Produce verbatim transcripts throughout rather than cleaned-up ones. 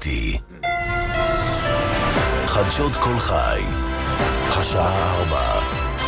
איתי. חדשות כל חי, השעה ארבע.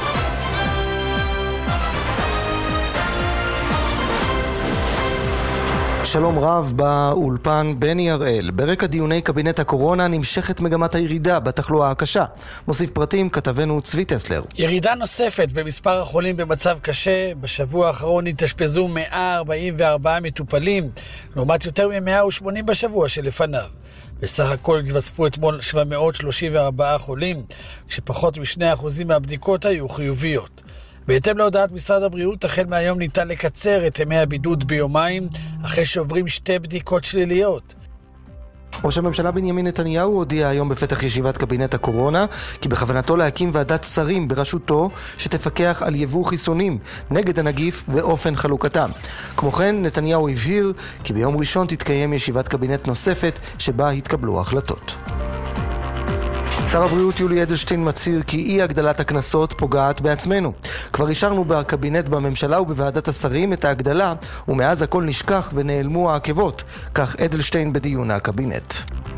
שלום רב, באולפן בני הראל. ברקע דיוני קבינט הקורונה נמשכת מגמת הירידה בתחלואה הקשה. מוסיף פרטים כתבנו צבי טסלר. ירידה נוספת במספר החולים במצב קשה. בשבוע האחרון התאשפזו מאה ארבעים וארבעה מטופלים, לעומת יותר מ-מאה ושמונים בשבוע שלפניו. בסך הכל התווספו אתמול שבע מאות שלושים וארבעה חולים, כשפחות משני אחוזים מהבדיקות היו חיוביות. בהתאם להודעת משרד הבריאות, החל מהיום ניתן לקצר את ימי הבידוד ביומיים, אחרי שעוברים שתי בדיקות שליליות. ראש הממשלה בנימין נתניהו הודיע היום בפתח ישיבת קבינט הקורונה כי בכוונתו להקים ועדת שרים בראשותו שתפקח על יבוא חיסונים נגד הנגיף ואופן חלוקתם. כמו כן, נתניהו הבהיר כי ביום ראשון תתקיים ישיבת קבינט נוספת שבה התקבלו החלטות. שר הבריאות יולי אדלשטיין מצהיר כי אי הגדלת הכנסות פוגעת בעצמנו. כבר אישרנו בקבינט בממשלה ובוועדת השרים את ההגדלה, ומאז הכל נשכח ונעלמו העקבות, כך אדלשטיין בדיון הקבינט.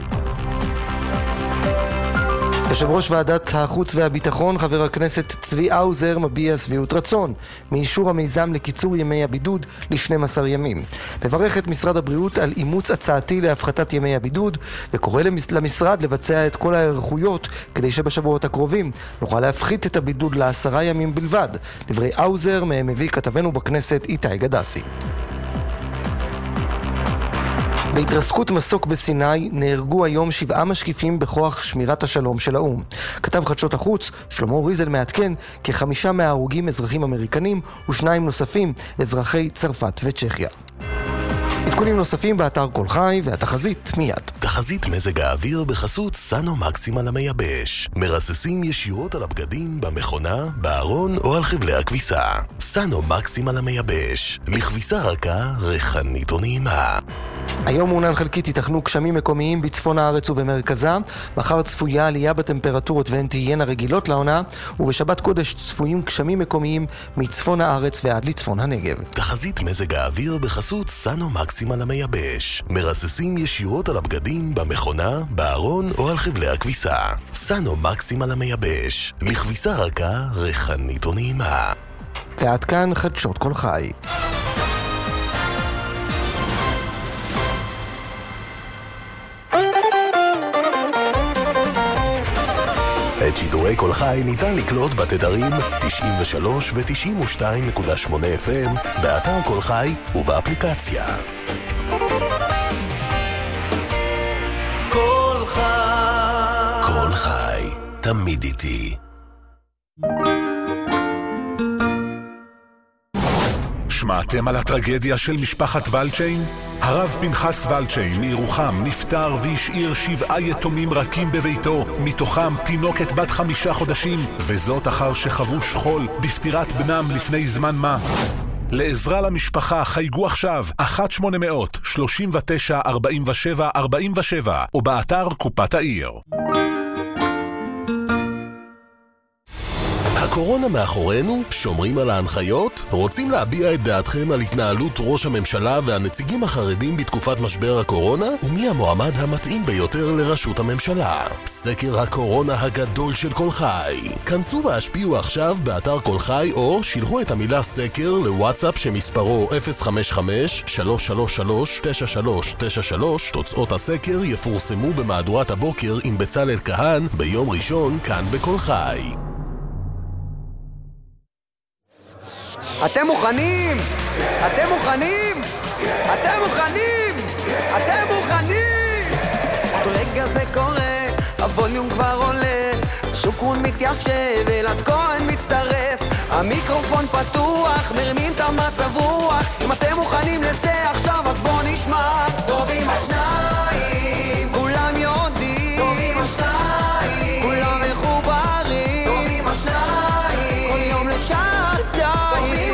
יושב ראש ועדת החוץ והביטחון, חבר הכנסת צבי האוזר, מביע שביעות רצון מאישור המיזם לקיצור ימי הבידוד ל-שנים עשר ימים. מברך את משרד הבריאות על אימוץ הצעתי להפחתת ימי הבידוד, וקורא למשרד לבצע את כל ההיערכויות כדי שבשבועות הקרובים נוכל להפחית את הבידוד לעשרה ימים בלבד. דברי האוזר מביא כתבנו בכנסת איתי גדסי. בהתרסקות מסוק בסיני נהרגו היום שבעה משקיפים בכוח שמירת השלום של האום. כתב חדשות החוץ שלמה ריזל מעדכן כחמישה מההרוגים אזרחים אמריקנים ושניים נוספים אזרחי צרפת וצ'כיה. עדכונים נוספים באתר כל חי והתחזית מיד. תחזית מזג האוויר בחסות סאנו מקסימל המייבש. מרססים ישירות על הבגדים, במכונה, בארון או על חבלי הכביסה. סאנו מקסימל המייבש. לכביסה רכה, ריחנית ונעימה. היום מעונן חלקית ייתכנו גשמים מקומיים בצפון הארץ ובמרכזה. מחר צפויה עלייה בטמפרטורות והן תהיינה רגילות לעונה, ובשבת קודש צפויים גשמים מקומיים מצפון הארץ ועד לצפון הנגב. תחזית מזג האוויר בחסות סאנו מקסימל המייבש. מרססים ישירות על הבגדים, במכונה, בארון או על חבלי הכביסה. סאנו מקסימל המייבש. לכביסה רכה, ריחנית ונעימה. ועד כאן חדשות כל חי. את שידורי כל חי ניתן לקלוט בתדרים תשעים ושלוש ו-תשעים ושתיים נקודה שמונה אף אם באתר כל חי ובאפליקציה. כל חי, כל חי, תמיד איתי. שמעתם על הטרגדיה של משפחת ולצ'יין? הרב פנחס ולצ'יין מירוחם נפטר והשאיר שבעה יתומים רכים בביתו, מתוכם תינוקת בת חמישה חודשים, וזאת אחר שחוו שכול בפטירת בנם לפני זמן מה. לעזרה למשפחה חייגו עכשיו אחת שמונה אפס אפס שלושים ותשע ארבעים ושבע ארבעים ושבע או באתר קופת העיר. הקורונה מאחורינו? שומרים על ההנחיות? רוצים להביע את דעתכם על התנהלות ראש הממשלה והנציגים החרדים בתקופת משבר הקורונה? ומי המועמד המתאים ביותר לראשות הממשלה? סקר הקורונה הגדול של כל חי. כנסו והשפיעו עכשיו באתר כל חי או שילחו את המילה סקר לוואטסאפ שמספרו אפס חמש חמש שלוש שלוש שלוש תשע שלוש תשע שלוש. תוצאות הסקר יפורסמו במהדורת הבוקר עם בצלאל כהן ביום ראשון כאן בכל חי. אתם מוכנים? אתם מוכנים? אתם מוכנים? אתם מוכנים? רגע זה קורה, הווליום כבר עולה, שוקרון מתיישב, אלעד כהן מצטרף, המיקרופון פתוח, מרמים את המצב רוח. אם אתם מוכנים לזה עכשיו אז בוא נשמע. טובים השניים, כולם יודעים, טובים השניים, כולם מחוברים, טובים השניים, כל יום לשעתיים,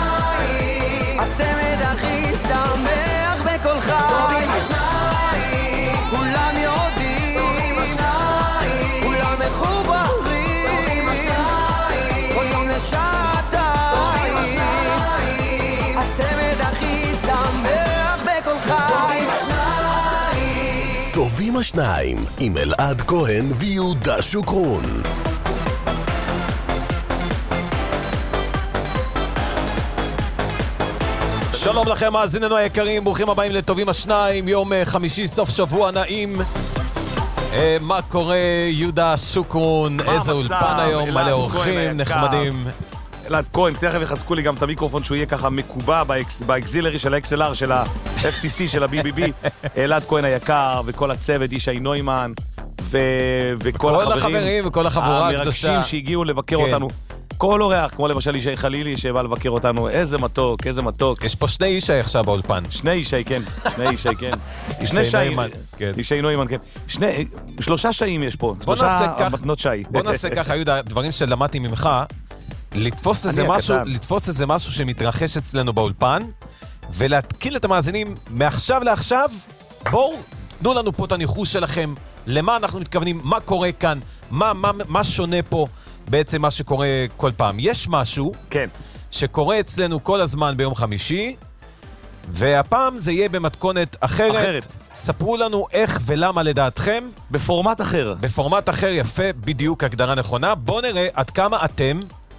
הצמד הכי שמח בכל חי. טובים השניים, כולם יודעים, טובים השניים, כולם מחוברים, טובים השניים, כל יום לשעתיים, טובים השניים, הצמד הכי שמח בכל חי. טובים השניים, טובים השניים, עם אלעד כהן ויהודה שוקרון. שלום לכם מאזיננו היקרים, ברוכים הבאים לטובים השניים, יום חמישי, סוף שבוע נעים. אה, מה קורה יהודה שוקרון, איזה אולפן היום, מלא אורחים נחמדים. אלעד כהן, תכף יחזקו לי גם את המיקרופון שהוא יהיה ככה מקובע באקזילרי של ה-אקס אל אר של ה-אף טי סי של ה-בי בי בי. אלעד כהן היקר וכל הצוות, ישי נוימן וכל החברים וכל החבורה המרגשים שהגיעו לבקר אותנו. כל אורח, כמו למשל ישי חלילי שבא לבקר אותנו, איזה מתוק, איזה מתוק. יש פה שני ישי עכשיו באולפן. שני ישי, כן. שני ישי, כן. שני שי. ישי נוימן, כן. שני, שלושה שיים יש פה. שלושה מתנות שי. בוא נעשה ככה, יהודה, דברים שלמדתי ממך, לתפוס איזה משהו, לתפוס איזה משהו שמתרחש אצלנו באולפן, ולהתקיל את המאזינים מעכשיו לעכשיו. בואו, תנו לנו פה את הניחוש שלכם, למה אנחנו מתכוונים, מה קורה כאן, מה, מה, מה שונה פה. בעצם מה שקורה כל פעם. יש משהו כן. שקורה אצלנו כל הזמן ביום חמישי, והפעם זה יהיה במתכונת אחרת. אחרת. ספרו לנו איך ולמה לדעתכם. בפורמט אחר. בפורמט אחר, יפה, בדיוק הגדרה נכונה. בואו נראה עד כמה אתם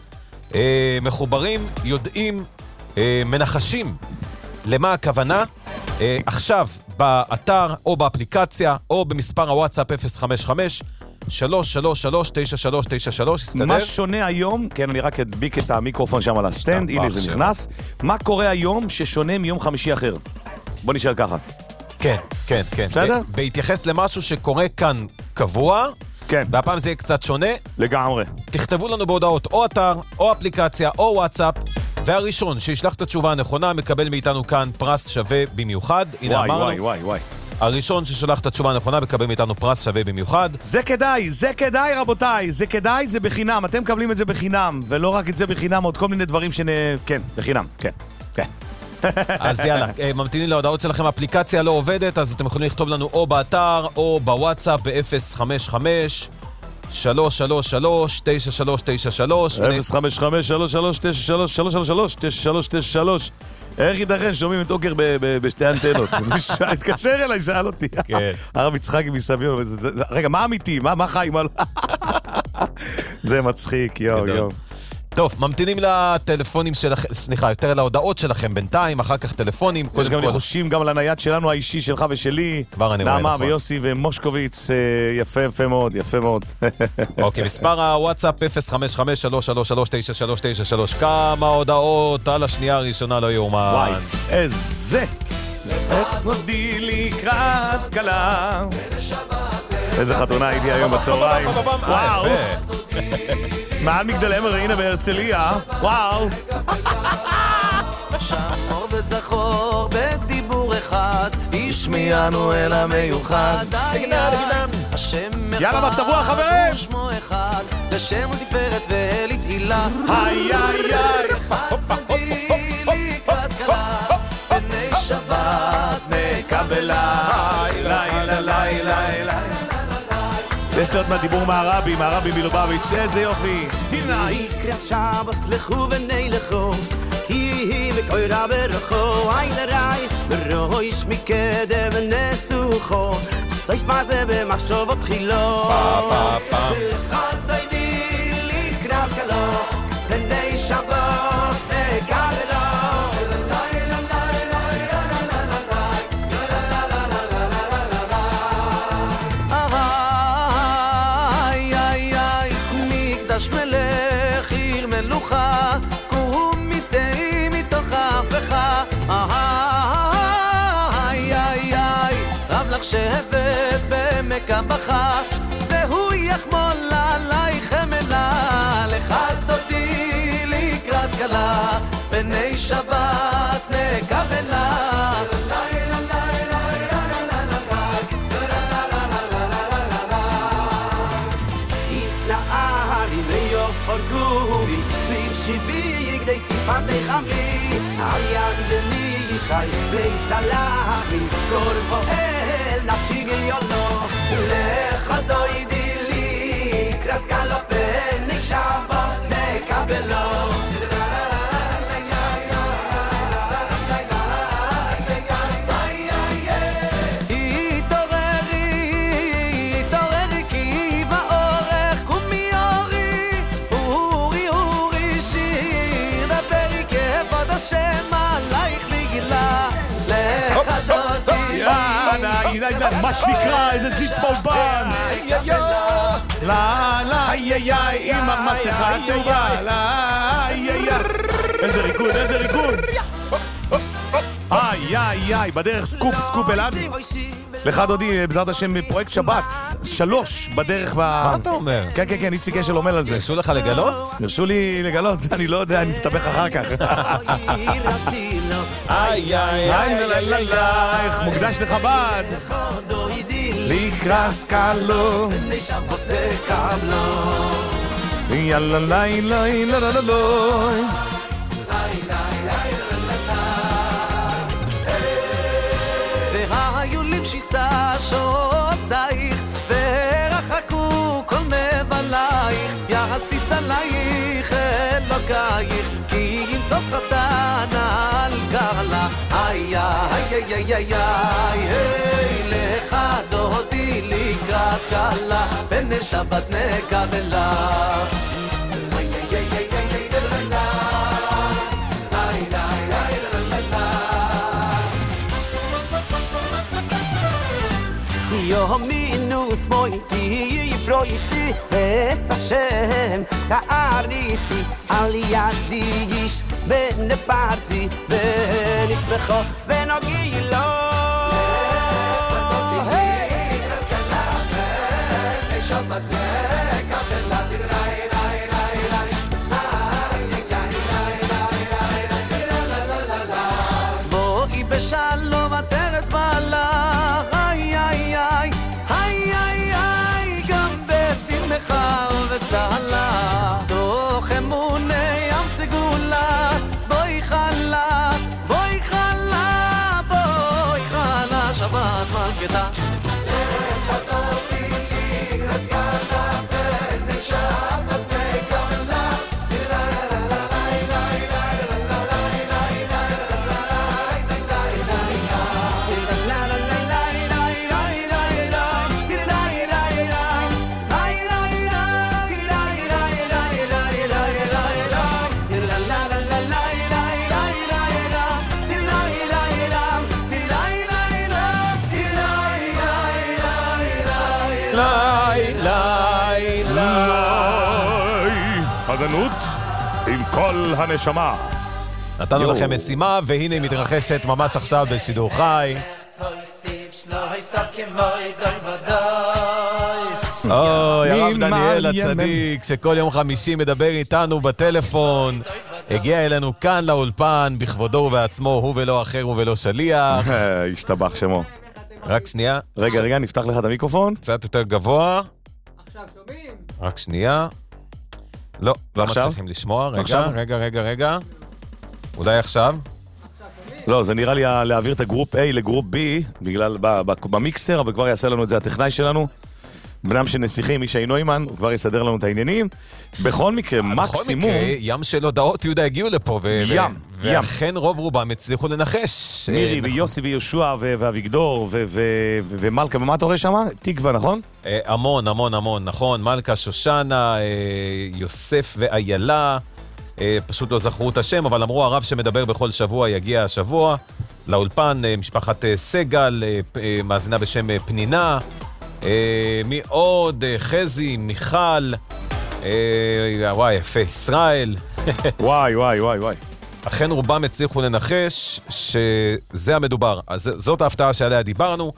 אה, מחוברים, יודעים, אה, מנחשים למה הכוונה. אה, עכשיו, באתר או באפליקציה או במספר הוואטסאפ אפס חמש חמש שלוש שלוש שלוש תשע שלוש תשע שלוש, הסתדר? מה שונה היום, כן, אני רק אדביק את המיקרופון שם על הסטנד, הנה זה נכנס. מה קורה היום ששונה מיום חמישי אחר? בוא נשאל ככה. כן, כן, כן. בסדר? בהתייחס למשהו שקורה כאן קבוע, כן. והפעם זה יהיה קצת שונה. לגמרי. תכתבו לנו בהודעות או אתר, או אפליקציה, או וואטסאפ, והראשון שישלח את התשובה הנכונה מקבל מאיתנו כאן פרס שווה במיוחד. הנה וואי, אמרנו. וואי, וואי, וואי. הראשון ששולח את התשובה הנכונה מקבל מאיתנו פרס שווה במיוחד. זה כדאי, זה כדאי רבותיי, זה כדאי, זה בחינם, אתם מקבלים את זה בחינם, ולא רק את זה בחינם, עוד כל מיני דברים שנ... כן, בחינם, כן, כן. אז יאללה, ממתינים להודעות שלכם, האפליקציה לא עובדת, אז אתם יכולים לכתוב לנו או באתר, או בוואטסאפ ב-אפס חמש חמש שלוש שלוש שלוש תשע שלוש תשע שלוש אפס חמש חמש שלוש שלוש תשע שלוש שלוש שלוש שלוש תשע שלוש תשע שלוש. איך ייתכן? שומעים את אוקר בשתי אנטנות. התקשר אליי, שאל אותי. הרב יצחקי מסביב. רגע, מה אמיתי? מה חיים? זה מצחיק, יו, יו. טוב, ממתינים לטלפונים שלכם, סליחה, יותר להודעות שלכם בינתיים, אחר כך טלפונים. יש גם ניחושים גם לנייד שלנו, האישי שלך ושלי. כבר אני רואה, נכון. נעמה ויוסי ומושקוביץ, יפה, יפה מאוד, יפה מאוד. אוקיי, מספר הוואטסאפ אפס חמש חמש שלוש שלוש שלוש תשע שלוש תשע שלוש. כמה הודעות על השנייה הראשונה לא יאומן. וואי, איזה. איך נודי לקראת קלה. איזה חתונה הייתי היום בצהריים. וואו. מעל מגדלי מרינה בהרצליה, וואו. שמור וזכור בדיבור אחד, השמיענו אל המיוחד. יאללה בצבוע חברים. שמו אחד, לשם ותפארת ולתהילה. היי היי היי. לקראת קלה, בני שבת נקבלה. לילה לילה לילה. יש לי עוד מהדיבור מהרבי, מהרבי מלובביץ', איזה יופי. תנאי קריאס שבס לכו ונלכו, היא וקוירה ברחו, אין הרי ורויש מקדם נסוכו, סייף מה זה במחשבות חילו. אחד דיידי לקראת קלו, בני שבס נקבלה. מלך עיר מלוכה, קום מצאי מתוך ההפכה. איי איי איי, רב לך שהבאת בעמק הבכה, והוא יחמול עלייך חמלה. לך דודי לקראת קלה, בני שבת נקבלה. פרגובי, ביבשיבי כדי סיפת לחמי, על יד דמי ישי ויסלח לי, כל פועל נפשי גיונו, לך דוידי לי, קרס קלפן נשבס נקבלו. התעוררי מה שנקרא איזה זיץ באולפן. לה לה איי איי איי עם המסכה הצהובה. לה איי איי איי. איזה ריקוד, איזה ריקוד. איי איי איי, בדרך סקופ, סקופ אלעד. לך דודי, בעזרת השם, פרויקט שבת, שלוש בדרך ב... מה אתה אומר? כן, כן, כן, איציק אשל עומד על זה. הרשו לך לגלות? הרשו לי לגלות, אני לא יודע, אני אסתבך אחר כך. איי איי איי, איך מוקדש לחב"ד. לקרס קלו. יאללה לילה לילה לילה לילה. והיולים שיסה שעוזייך ורחקו כל מבלייך יחסיס עלייך אלוקייך כי אם סוס רטן על גרלה איי איי איי איי איי היי לך דודי לקראת קלה בנשבת נקבלה איי איי איי איי יומינוס מויתי פרויצי es Hashem ta'aritzi al yadi ish ben parzi ben ismecho ben ogilo hey shabbat kabela rai rai rai rai boi beshalom ateret bala וצהלה תוך אמוני ים סגולה בואי חלה בואי חלה בואי חלה שבת מלכתה חתותי לקראת קלה ונשבת נקבלה הגנות עם כל הנשמה. נתנו לכם משימה והנה היא מתרחשת ממש עכשיו בשידור חי. אוי, הרב דניאל הצדיק שכל יום חמישי מדבר איתנו בטלפון הגיע אלינו כאן לאולפן בכבודו ובעצמו, הוא ולא אחר ולא שליח. השתבח שמו. רק שנייה. רגע, רגע, נפתח לך את המיקרופון. קצת יותר גבוה. עכשיו שומעים? רק שנייה. לא, לא מצליחים לשמוע. רגע, רגע, רגע, רגע. אולי עכשיו? לא, זה נראה לי להעביר את הגרופ A לגרופ B, בגלל, במיקסר, אבל כבר יעשה לנו את זה הטכנאי שלנו. בנם של נסיכים, מי שאינו אימן, הוא כבר יסדר לנו את העניינים. בכל מקרה, מקסימום... בכל מקרה, ים של הודעות יהודה הגיעו לפה, ים, ואכן רוב רובם הצליחו לנחש. מירי ויוסי ויושע ואביגדור ומלכה, ומה אתה רואה שם? תקווה, נכון? המון, המון, המון, נכון. מלכה, שושנה, יוסף ואיילה, פשוט לא זכרו את השם, אבל אמרו הרב שמדבר בכל שבוע יגיע השבוע. לאולפן, משפחת סגל, מאזינה בשם פנינה. מי עוד? חזי, מיכל, וואי, יפה, ישראל. וואי, וואי, וואי, וואי. אכן רובם הצליחו לנחש שזה המדובר. זאת ההפתעה שעליה דיברנו.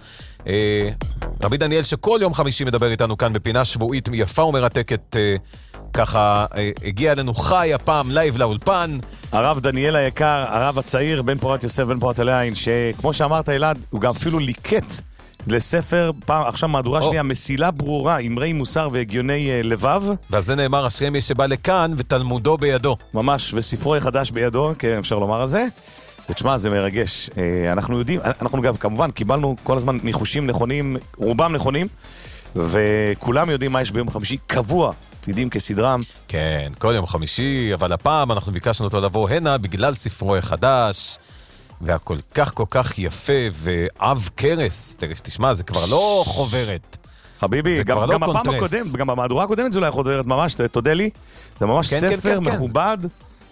רבי דניאל שכל יום חמישי מדבר איתנו כאן בפינה שבועית יפה ומרתקת, ככה הגיע אלינו חי הפעם לייב לאולפן. הרב דניאל היקר, הרב הצעיר, בן פורת יוסף, בן פורת אליין, שכמו שאמרת אלעד, הוא גם אפילו ליקט לספר, פעם, עכשיו מהדורה שלי, המסילה ברורה, אמרי מוסר והגיוני uh, לבב. ואז זה נאמר, אשרי מי שבא לכאן ותלמודו בידו. ממש, וספרו החדש בידו, כן, אפשר לומר על זה. ותשמע, זה מרגש. Uh, אנחנו יודעים, אנחנו גם כמובן קיבלנו כל הזמן ניחושים נכונים, רובם נכונים, וכולם יודעים מה יש ביום חמישי, קבוע, יודעים כסדרם. כן, כל יום חמישי, אבל הפעם אנחנו ביקשנו אותו לבוא הנה בגלל ספרו החדש. והכל כך כל כך יפה, ועב קרס, תשמע, זה כבר לא חוברת. חביבי, גם, לא גם הפעם הקודמת, גם במהדורה הקודמת זה לא היה חוברת ממש, תודה לי, זה ממש כן, ספר כן, כן, מכובד,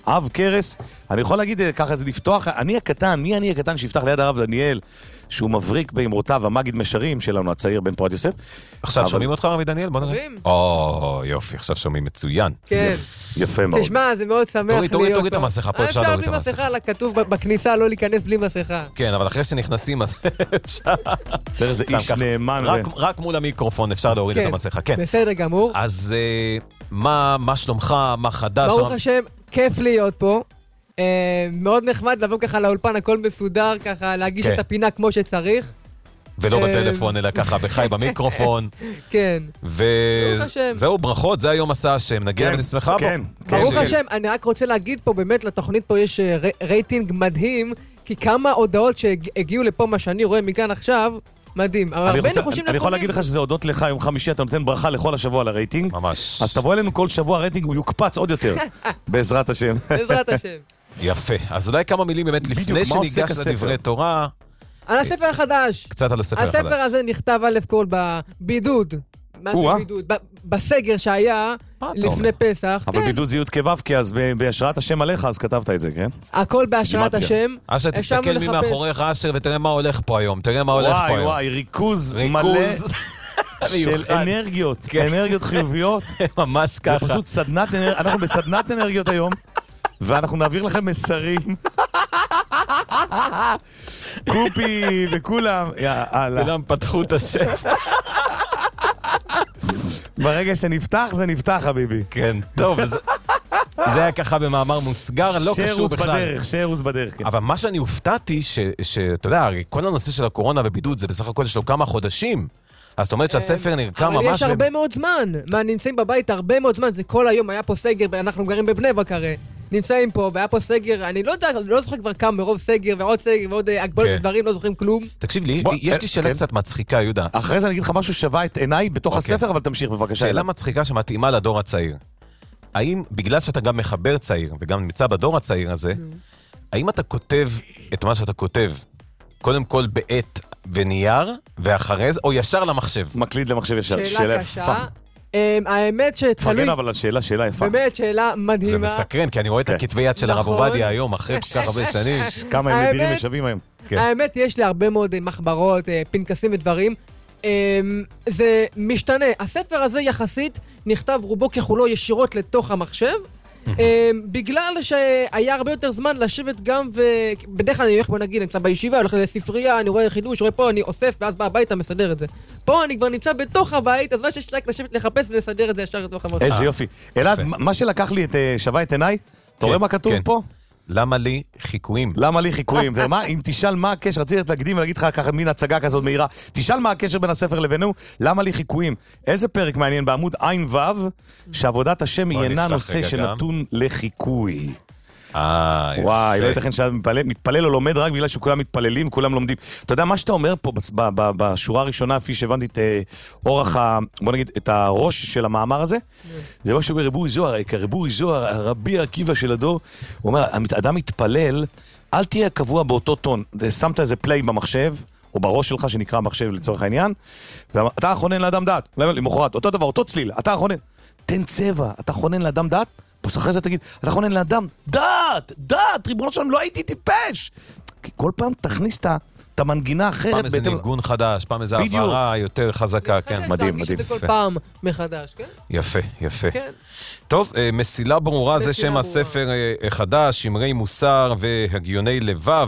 אב קרס, אני יכול להגיד ככה, זה לפתוח, אני הקטן, מי אני הקטן שיפתח ליד הרב דניאל, שהוא מבריק באמרותיו, המגיד משרים שלנו, הצעיר בן פורת יוסף. עכשיו שומעים אותך רבי דניאל? בוא נראה. או, יופי, עכשיו שומעים מצוין. כן. יפה מאוד. תשמע, זה מאוד שמח להיות פה. תוריד, תוריד את המסכה, פה אפשר להוריד את המסכה. אפשר בלי מסכה, כתוב בכניסה לא להיכנס בלי מסכה. כן, אבל אחרי שנכנסים, אז אפשר. תראה, זה איש נאמן. רק מול המיקרופון אפשר להוריד את המסכה, כן. בסדר גמור. אז מה שלומך, מה חדש? ברוך השם, כיף להיות פה. מאוד נחמד לבוא ככה לאולפן, הכל מסודר, ככה להגיש את הפינה כמו שצריך. ולא בטלפון, אלא ככה בחי במיקרופון. כן. וזהו, ברכות, זה היום עשה השם, נגיע ונשמחה בו. ברוך השם, אני רק רוצה להגיד פה, באמת לתוכנית פה יש רייטינג מדהים, כי כמה הודעות שהגיעו לפה מה שאני רואה מכאן עכשיו, מדהים. אני יכול להגיד לך שזה הודות לך יום חמישי, אתה נותן ברכה לכל השבוע על הרייטינג. ממש. אז תבוא אלינו כל שבוע, הרייטינג הוא יוקפץ עוד יותר. בעזרת השם. בעזרת השם. יפה. אז אולי כמה מילים באמת לפני שניגש לדברי תורה. על הספר החדש. קצת על הספר החדש. הספר הזה נכתב א' כל בבידוד. מה זה בידוד? בסגר שהיה לפני פסח. אבל בידוד זה י' כו' כי אז בהשראת השם עליך, אז כתבת את זה, כן? הכל בהשראת השם. אשר, תסתכל מי מאחוריך, אשר, ותראה מה הולך פה היום. תראה מה הולך פה היום. וואי, וואי, ריכוז מלא של אנרגיות. אנרגיות חיוביות. ממש ככה. זה פשוט סדנת אנרגיות. אנחנו בסדנת אנרגיות היום, ואנחנו נעביר לכם מסרים. קופי וכולם. כולם פתחו את השם. ברגע שנפתח, זה נפתח, חביבי. כן, טוב, זה היה ככה במאמר מוסגר, לא קשור בכלל. בדרך, שרוס בדרך, כן. אבל מה שאני הופתעתי, שאתה יודע, כל הנושא של הקורונה ובידוד, זה בסך הכל יש לו כמה חודשים. אז זאת אומרת שהספר נרקם ממש... אבל יש הרבה מאוד זמן. מה, נמצאים בבית הרבה מאוד זמן, זה כל היום, היה פה סגר, ואנחנו גרים בבני ברק הרי. נמצאים פה, והיה פה סגר, אני לא יודע, לא זוכר כבר כמה מרוב סגר, ועוד סגר, ועוד הגבלות דברים, לא זוכרים כלום. תקשיב לי, יש לי שאלה קצת מצחיקה, יהודה. אחרי זה אני אגיד לך משהו שווה את עיניי בתוך הספר, אבל תמשיך בבקשה. שאלה מצחיקה שמתאימה לדור הצעיר. האם, בגלל שאתה גם מחבר צעיר, וגם נמצא בדור הצעיר הזה, האם אתה כותב את מה שאתה כותב, קודם כל בעת ונייר, ואחרי זה, או ישר למחשב? מקליד למחשב ישר. שאלה קשה. האמת שתלוי... תפרגן אבל על שאלה, שאלה יפה. באמת, שאלה מדהימה. זה מסקרן, כי אני רואה את הכתבי יד של הרב עובדיה היום, אחרי כך הרבה שנים. כמה הם נדירים ושווים היום. האמת, יש לי הרבה מאוד מחברות, פנקסים ודברים. זה משתנה. הספר הזה יחסית נכתב רובו ככולו ישירות לתוך המחשב, בגלל שהיה הרבה יותר זמן לשבת גם, ובדרך כלל אני הולך, בוא נגיד, נמצא בישיבה, הולך לספרייה, אני רואה חידוש, רואה פה, אני אוסף, ואז בא הביתה, מסדר את זה. פה אני כבר נמצא בתוך הבית, אז מה שיש רק לשבת לחפש ולסדר את זה ישר לתוך המחשב. איזה יופי. אלעד, מה שלקח לי את שווה את עיניי, אתה רואה מה כתוב פה? למה לי חיקויים? למה לי חיקויים? אם תשאל מה הקשר, רציתי להקדים ולהגיד לך ככה מין הצגה כזאת מהירה, תשאל מה הקשר בין הספר לבינו, למה לי חיקויים? איזה פרק מעניין בעמוד עין וו, שעבודת השם היא אינה נושא שנתון לחיקוי. אה, יפה. וואי, לא ייתכן שמתפלל או לומד רק בגלל שכולם מתפללים, כולם לומדים. אתה יודע, מה שאתה אומר פה בשורה הראשונה, לפי שהבנתי את אורח, בוא נגיד, את הראש של המאמר הזה, זה מה שאומר רבו זוהר, רבו זוהר, הרבי עקיבא של הדור, הוא אומר, אדם מתפלל, אל תהיה קבוע באותו טון. שמת איזה פליי במחשב, או בראש שלך שנקרא מחשב לצורך העניין, ואתה חונן לאדם דעת, למחרת, אותו דבר, אותו צליל, אתה חונן. תן צבע, אתה חונן לאדם דעת, פס אחרי זה תגיד, אתה חונן לאדם, דעת, דעת, ריבונו שלנו, לא הייתי טיפש. כי כל פעם תכניס את המנגינה אחרת. פעם איזה ניגון חדש, פעם איזה עברה יותר חזקה, כן. מדהים, מדהים. זה כל פעם מחדש, כן? יפה, יפה. טוב, מסילה ברורה זה שם הספר חדש, שמרי מוסר והגיוני לבב,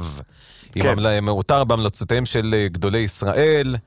מאותר בהמלצותיהם של גדולי ישראל.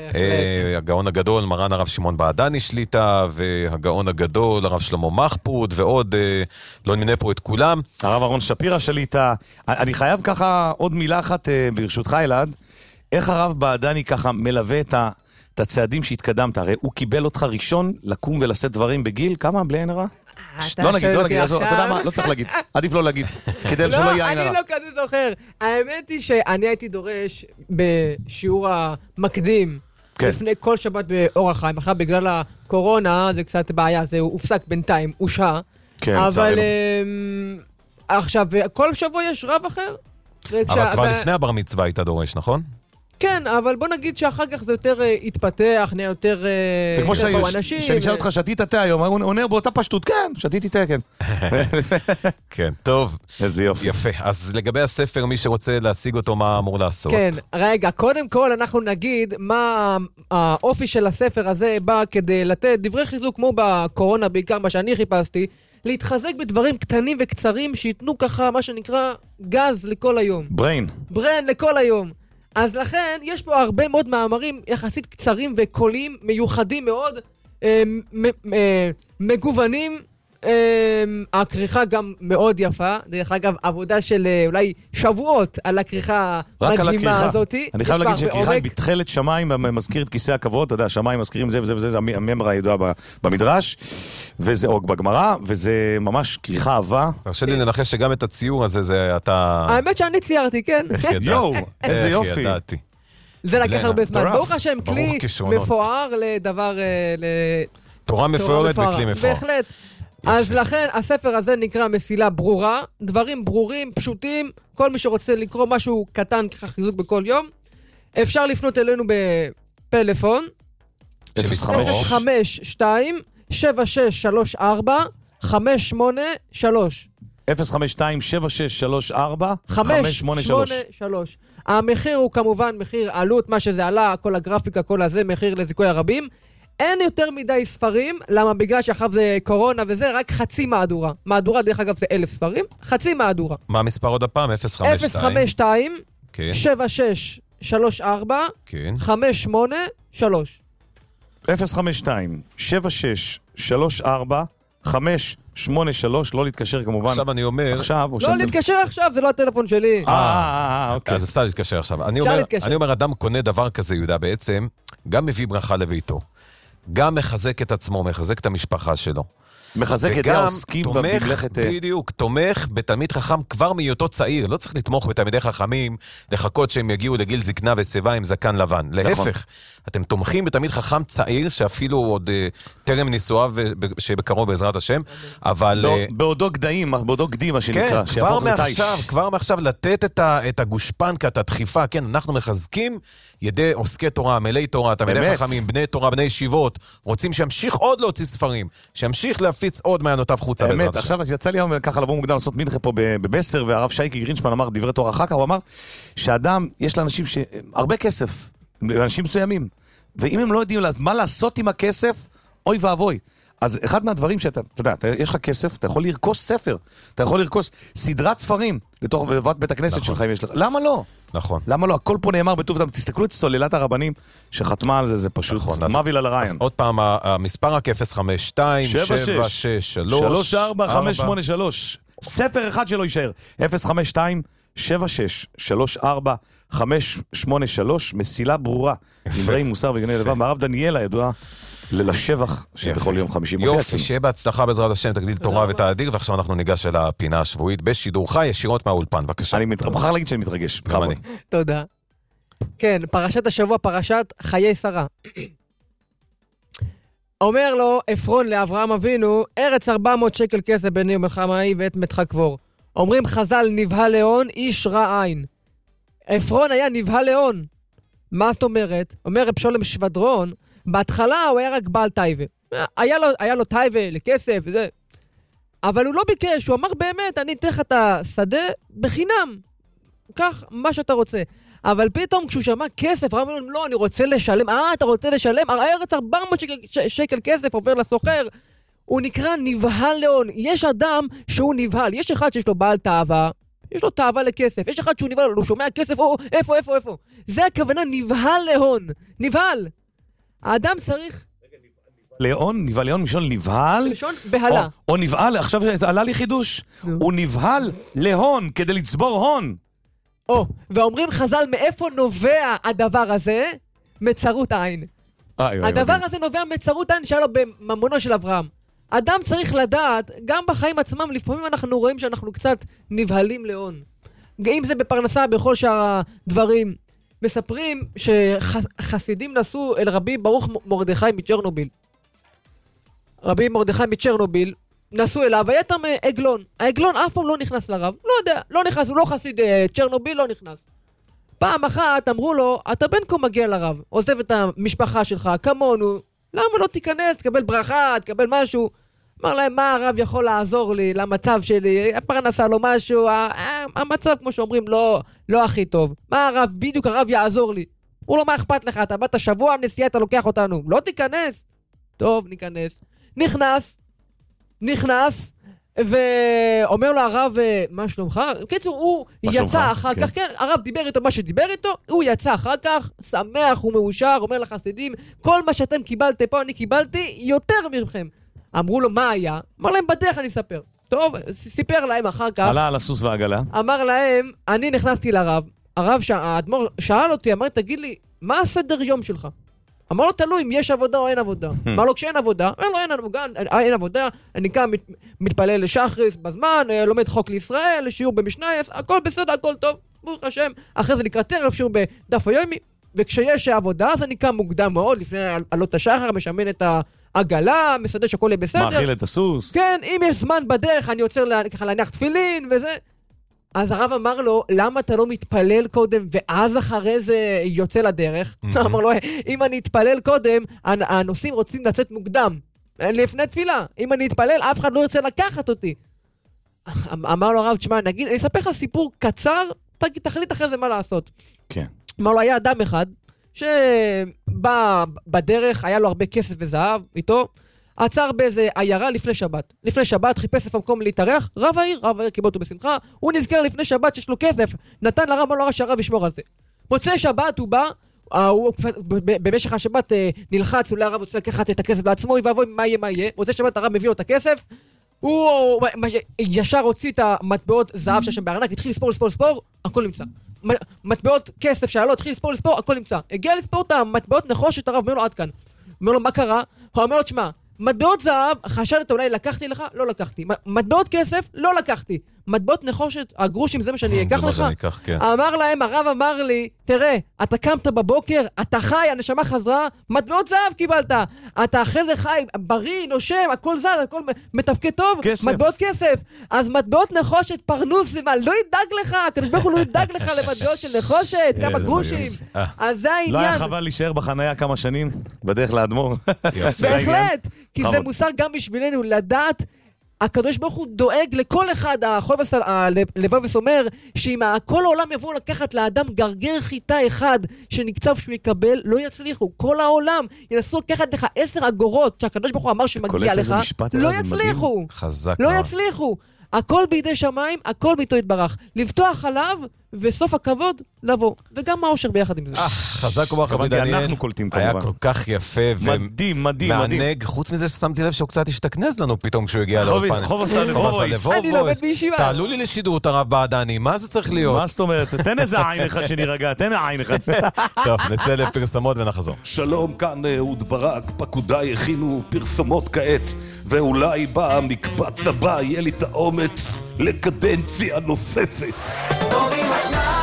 הגאון הגדול, מרן הרב שמעון בעדני שליטה, והגאון הגדול, הרב שלמה מחפוד, ועוד, לא נמנה פה את כולם. הרב אהרון שפירא שליטה. אני חייב ככה עוד מילה אחת ברשותך אלעד, איך הרב בעדני ככה מלווה את הצעדים שהתקדמת? הרי הוא קיבל אותך ראשון לקום ולשאת דברים בגיל, כמה בלי עין הרע? לא נגיד, לא נגיד, אתה יודע מה? לא צריך להגיד, עדיף לא להגיד, כדי שלא יהיה עין הרע. אני לא כזה זוכר. האמת היא שאני הייתי דורש בשיעור המקדים, לפני כל שבת באורח חיים, אחר בגלל הקורונה, זה קצת בעיה, זה הופסק בינתיים, אושה. אבל עכשיו, כל שבוע יש רב אחר. אבל כבר לפני הבר מצווה היית דורש, נכון? כן, אבל בוא נגיד שאחר כך זה יותר התפתח, נהיה יותר אנשים. כשאני אשאל אותך, שתית תה היום, הוא עונה באותה פשטות, כן, שתיתי תה, כן. כן, טוב. איזה יופי. יפה. אז לגבי הספר, מי שרוצה להשיג אותו, מה אמור לעשות? כן, רגע, קודם כל אנחנו נגיד מה האופי של הספר הזה בא כדי לתת דברי חיזוק, כמו בקורונה, בעיקר מה שאני חיפשתי, להתחזק בדברים קטנים וקצרים שיתנו ככה, מה שנקרא, גז לכל היום. בריין. בריין לכל היום. אז לכן, יש פה הרבה מאוד מאמרים יחסית קצרים וקוליים, מיוחדים מאוד, אה, מ- אה, מגוונים, אה, הכריכה גם מאוד יפה, דרך אגב, עבודה של אה, אולי שבועות על הכריכה המדהימה הזאת. אני חייב להגיד שכריכה היא בתכלת שמיים, מזכיר את כיסא הכבוד, אתה יודע, שמיים מזכירים זה וזה וזה, זה הממרה הידועה במדרש, וזה או בגמרא, וזה ממש כריכה אהבה. תרשה לי לנחש שגם את הציור הזה, זה אתה... האמת שאני ציירתי, כן. יואו, איזה יופי. איך ידעתי. זה לקח הרבה זמן. ברוך השם, כלי מפואר לדבר... תורה מפוארת בכלי מפואר. בהחלט. אז לכן הספר הזה נקרא מסילה ברורה, דברים ברורים, פשוטים, כל מי שרוצה לקרוא משהו קטן ככה חיזוק בכל יום, אפשר לפנות אלינו בפלאפון, אפס חמש שתיים שבע שש שלוש ארבע חמש שמונה שלוש אפס חמש שתיים שבע שש שלוש ארבע חמש שמונה שלוש. המחיר הוא כמובן מחיר עלות, מה שזה עלה, כל הגרפיקה, כל הזה, מחיר לזיכוי הרבים. אין יותר מדי ספרים, למה? בגלל שאחר זה קורונה וזה, רק חצי מהדורה. מהדורה, דרך אגב, זה אלף ספרים, חצי מהדורה. מה המספר עוד הפעם? אפס חמש שתיים? אפס חמש שתיים שבע שש שלוש ארבע חמש שמונה שלוש אפס חמש שתיים שבע שש שלוש ארבע חמש שמונה שלוש, לא להתקשר כמובן. עכשיו אני אומר... עכשיו, לא להתקשר עכשיו, זה לא הטלפון שלי. אה, אוקיי. אז אפשר להתקשר עכשיו. אני אומר, אני אומר, אדם קונה דבר כזה, יהודה, בעצם, גם מביא ברכה לביתו. גם מחזק את עצמו, מחזק את המשפחה שלו. מחזק את העוסקים בממלכת... בדיוק, תומך בתלמיד חכם כבר מהיותו צעיר. לא צריך לתמוך בתלמידי חכמים, לחכות שהם יגיעו לגיל זקנה ושיבה עם זקן לבן. להפך, אתם תומכים בתלמיד חכם צעיר, שאפילו עוד טרם נישואיו שבקרוב בעזרת השם, אבל... בעודו גדיים, בעודו גדים, מה שנקרא. כן, כבר מעכשיו, כבר מעכשיו לתת את הגושפנקה, את הדחיפה. כן, אנחנו מחזקים ידי עוסקי תורה, מלאי תורה, תלמידי חכמים, בני תורה, בני ישיבות, רוצים שימשיך עוד להוציא ספרים, שימשיך להפיץ עוד מעיינותיו חוצה בעזרת השם. עכשיו יצא לי היום ככה לבוא מוקדם לעשות מנחה פה בבסר, והרב שייקי גרינשמן אמר דברי תורה אחר כך, הוא אמר שאדם, יש לאנשים הרבה כסף, לאנשים מסוימים, ואם הם לא יודעים מה לעשות עם הכסף, אוי ואבוי. אז אחד מהדברים שאתה, אתה יודע, יש לך כסף, אתה יכול לרכוש ספר, אתה יכול לרכוש סדרת ספרים לתוך בית הכנסת שלך אם יש לך. למה לא? נכון. למה לא? הכל פה נאמר בטוב, תסתכלו את סוללת הרבנים שחתמה על זה, זה פשוט מוביל על הרעיון. אז עוד פעם, המספר רק אפס חמש שתיים שבע שש שלוש ארבע חמש שמונה שלוש. ספר אחד שלא יישאר. אפס חמש שתיים שבע שש שלוש ארבע חמש שמונה שלוש, מסילה ברורה. דברי מוסר וגני לבב, מהרב דניאל הידוע לשבח שבכל יום חמישי מופיע. יופי, שיהיה בהצלחה בעזרת השם, תגדיל תורה ותאדיר, ועכשיו אנחנו ניגש אל הפינה השבועית בשידור חי ישירות מהאולפן, בבקשה. אני מוכרח להגיד שאני מתרגש. גם אני. תודה. כן, פרשת השבוע, פרשת חיי שרה. אומר לו אפרון לאברהם אבינו, ארץ ארבע מאות שקל כסף בני ומלחמה היא ואת מתך קבור. אומרים חז"ל, נבהל להון, איש רע עין. אפרון היה נבהל להון. מה זאת אומרת? אומר רב שולם שבדרון, בהתחלה הוא היה רק בעל טייבה. היה לו, היה לו טייבה לכסף וזה. אבל הוא לא ביקש, הוא אמר באמת, אני אתן לך את השדה בחינם. כך, מה שאתה רוצה. אבל פתאום כשהוא שמע כסף, רב אמרו, לא, אני רוצה לשלם. אה, אתה רוצה לשלם? הארץ ארבע מאות שקל, שקל כסף עובר לסוחר. הוא נקרא נבהל להון. יש אדם שהוא נבהל. יש אחד שיש לו בעל תאווה, יש לו תאווה לכסף. יש אחד שהוא נבהל, הוא שומע כסף, או, איפה, איפה, איפה. זה הכוונה נבהל להון. נבהל. האדם צריך... ליאון, נבהל ליאון, משון נבהל. משון בהלה. או, או נבהל, עכשיו עלה לי חידוש. הוא נבהל להון, כדי לצבור הון. או, ואומרים חז"ל, מאיפה נובע הדבר הזה? מצרות עין. הדבר הזה נובע מצרות עין שהיה לו בממונו של אברהם. אדם צריך לדעת, גם בחיים עצמם, לפעמים אנחנו רואים שאנחנו קצת נבהלים להון. אם זה בפרנסה, בכל שאר הדברים. מספרים שחסידים נסעו אל רבי ברוך מרדכי מצ'רנוביל. רבי מרדכי מצ'רנוביל נסעו אליו, היה תם עגלון. העגלון אף פעם לא נכנס לרב. לא יודע, לא נכנס, הוא לא חסיד צ'רנוביל, לא נכנס. פעם אחת אמרו לו, אתה בין כה מגיע לרב, עוזב את המשפחה שלך, כמונו, למה לא תיכנס, תקבל ברכה, תקבל משהו? אמר להם, מה הרב יכול לעזור לי, למצב שלי, הפרנסה לו משהו, המצב, כמו שאומרים, לא, לא הכי טוב. מה הרב, בדיוק הרב יעזור לי. הוא לא, מה אכפת לך, אתה באת שבוע נסיעה, אתה לוקח אותנו. לא תיכנס? טוב, ניכנס. נכנס, נכנס, ואומר לו הרב, מה שלומך? קיצור, הוא יצא אחר כך, כן, הרב דיבר איתו מה שדיבר איתו, הוא יצא אחר כך, שמח ומאושר, אומר לחסידים, כל מה שאתם קיבלתם פה, אני קיבלתי יותר מכם. אמרו לו, מה היה? אמר להם, בדרך אני אספר. טוב, סיפר להם אחר כך. עלה על הסוס והעגלה. אמר להם, אני נכנסתי לרב, הרב, האדמו"ר שאל אותי, אמר, תגיד לי, מה הסדר יום שלך? אמר לו, תלוי אם יש עבודה או אין עבודה. אמר לו, כשאין עבודה, אין לו, אין עבודה, אין עבודה, אני גם מתפלל לשחריס בזמן, לומד חוק לישראל, שיעור במשנייס, הכל בסדר, הכל טוב, ברוך השם. אחרי זה לקרא תרב, שיעור בדף היומי, וכשיש עבודה, אז אני קם מוקדם מאוד, לפני עלות השחר, משמן את העגלה, מסדר שהכל יהיה בסדר. מאכיל את הסוס. כן, אם יש זמן בדרך, אני יוצר ככה להניח תפילין וזה. אז הרב אמר לו, למה אתה לא מתפלל קודם, ואז אחרי זה יוצא לדרך? אמר לו, אם אני אתפלל קודם, הנוסעים רוצים לצאת מוקדם, לפני תפילה. אם אני אתפלל, אף אחד לא ירצה לקחת אותי. אמר לו הרב, תשמע, נגיד, אני אספר לך סיפור קצר, תחליט אחרי זה מה לעשות. כן. אמר לו, היה אדם אחד, שבא בדרך, היה לו הרבה כסף וזהב איתו, עצר באיזה עיירה לפני שבת. לפני שבת חיפש איפה מקום להתארח, רב העיר, רב העיר קיבל אותו בשמחה, הוא נזכר לפני שבת שיש לו כסף, נתן לרב, לא רב שהרב ישמור על זה. מוצא שבת הוא בא, הוא במשך השבת נלחץ, אולי הרב רוצה לקחת את הכסף לעצמו, ואבוי מה יהיה מה יהיה. מוצא שבת הרב מביא לו את הכסף, הוא ישר הוציא את המטבעות זהב ששם בארנק, התחיל לספור, לספור, לספור, הכל נמצא. מטבעות כסף שהיה לו, התחיל לספור, לספור, הכל נמצא. הגיע לספור את המטבעות נחושת, הרב אומר לו עד כאן. אומר לו, מה קרה? הוא אומר לו, תשמע, מטבעות זהב, חשדת אולי לקחתי לך? לא לקחתי. מטבעות כסף? לא לקחתי. מטבעות נחושת, הגרושים, זה מה שאני אקח לך? אמר להם, הרב אמר לי, תראה, אתה קמת בבוקר, אתה חי, הנשמה חזרה, מטבעות זהב קיבלת. אתה אחרי זה חי, בריא, נושם, הכל זז, הכל מתפקד טוב. מטבעות כסף. אז מטבעות נחושת, פרנוס, מה, לא ידאג לך, הקדוש ברוך הוא לא ידאג לך למטבעות של נחושת, כמה גרושים. אז זה העניין. לא היה חבל להישאר בחניה כמה שנים, בדרך לאדמו"ר. בהחלט, כי זה מושג גם בשבילנו לדעת, הקדוש ברוך הוא דואג לכל אחד, הלבבס אומר, שאם כל העולם יבואו לקחת לאדם גרגר חיטה אחד שנקצב שהוא יקבל, לא יצליחו. כל העולם ינסו לקחת לך עשר אגורות שהקדוש ברוך הוא אמר שמגיע לך, לא יצליחו. חזק לא יצליחו. הכל בידי שמיים, הכל ביתו יתברך. לפתוח עליו, וסוף הכבוד לבוא. וגם האושר ביחד עם זה. חזק וברוך רבי דניאל. אנחנו קולטים היה כמובן. כל כך יפה. מדהים, מדהים, מדהים. מענג, חוץ מזה ששמתי לב שהוא קצת השתכנז לנו פתאום כשהוא הגיע לאולפן. חוב עשה לבובויס. אני לומד בישיבה. תעלו לי לשידור את הרב בעדני, מה זה צריך להיות? מה זאת אומרת? תן איזה עין אחד שנירגע, תן עין אחד. טוב, נצא לפרסמות ונחזור. שלום, כאן אהוד ברק, פקודיי הכינו פרסומות כעת, ואולי במקבץ הבא יהיה לי את האומץ לקדנציה נוספת. טובים השניים.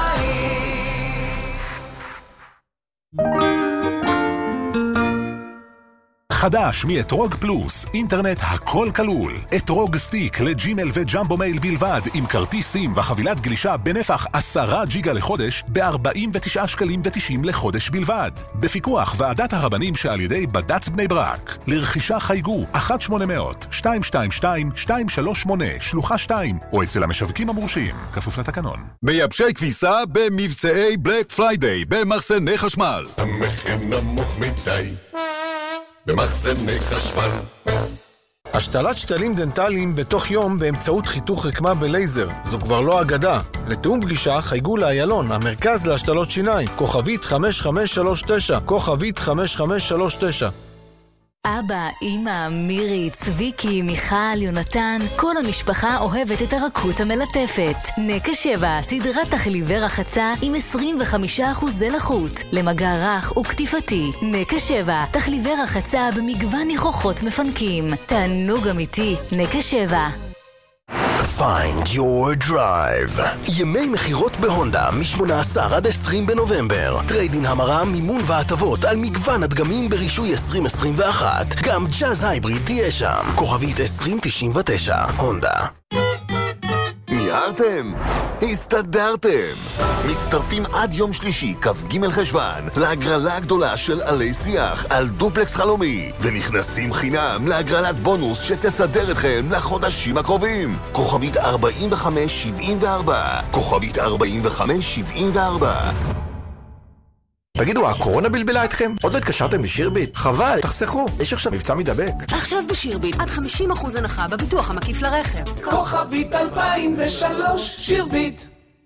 חדש מאתרוג פלוס, אינטרנט הכל כלול. אתרוג סטיק לג'ימל וג'מבו מייל בלבד, עם כרטיסים וחבילת גלישה בנפח עשרה ג'יגה לחודש, ב-ארבעים ותשעה שקלים ותשעים לחודש בלבד. בפיקוח ועדת הרבנים שעל ידי בד"ץ בני ברק. לרכישה חייגו אחת שמונה אפס אפס שתיים שתיים שתיים שתיים שלוש שמונה שלוחה שתיים, או אצל המשווקים המורשים, כפוף לתקנון. מייבשי כביסה במבצעי בלק פריידיי במחסני חשמל. המחיר נמוך מדי במחסני חשמל. השתלת שתלים דנטליים בתוך יום באמצעות חיתוך רקמה בלייזר. זו כבר לא אגדה. לתאום פגישה חייגו לאיילון, המרכז להשתלות שיניים. כוכבית חמש חמש שלוש תשע, כוכבית חמש חמש שלוש תשע. אבא, אמא, מירי, צביקי, מיכל, יונתן, כל המשפחה אוהבת את הרכות המלטפת. נקה שבע, סדרת תחליבי רחצה עם עשרים וחמישה אחוז לחות, למגע רך וכתיפתי. נקה שבע, תחליבי רחצה במגוון ניחוחות מפנקים. תענוג אמיתי, נקה שבע. Find your drive. ימי מחירות בהונדה מ-שמונה עשר עד עשרים בנובמבר. טריידין המרה, מימון והטבות על מגוון הדגמים ברישוי עשרים עשרים ואחת. גם ג'אז הייבריד תהיה שם. כוכבית עשרים תשעים ותשע. הונדה. נזהרתם? הסתדרתם! מצטרפים עד יום שלישי, כ"ג חשוון, להגרלה הגדולה של עלי שיח על דופלקס חלומי, ונכנסים חינם להגרלת בונוס שתסדר אתכם לחודשים הקרובים. כוכבית ארבעים וחמש שבעים וארבע, כוכבית ארבעים וחמש שבעים וארבע. תגידו, הקורונה בלבלה אתכם? עוד לא התקשרתם בשירביט? חבל, תחסכו, יש עכשיו מבצע מדבק. עכשיו בשירביט, עד חמישים אחוז הנחה בביטוח המקיף לרכב. כוכבית אלפיים ושלוש, שירביט.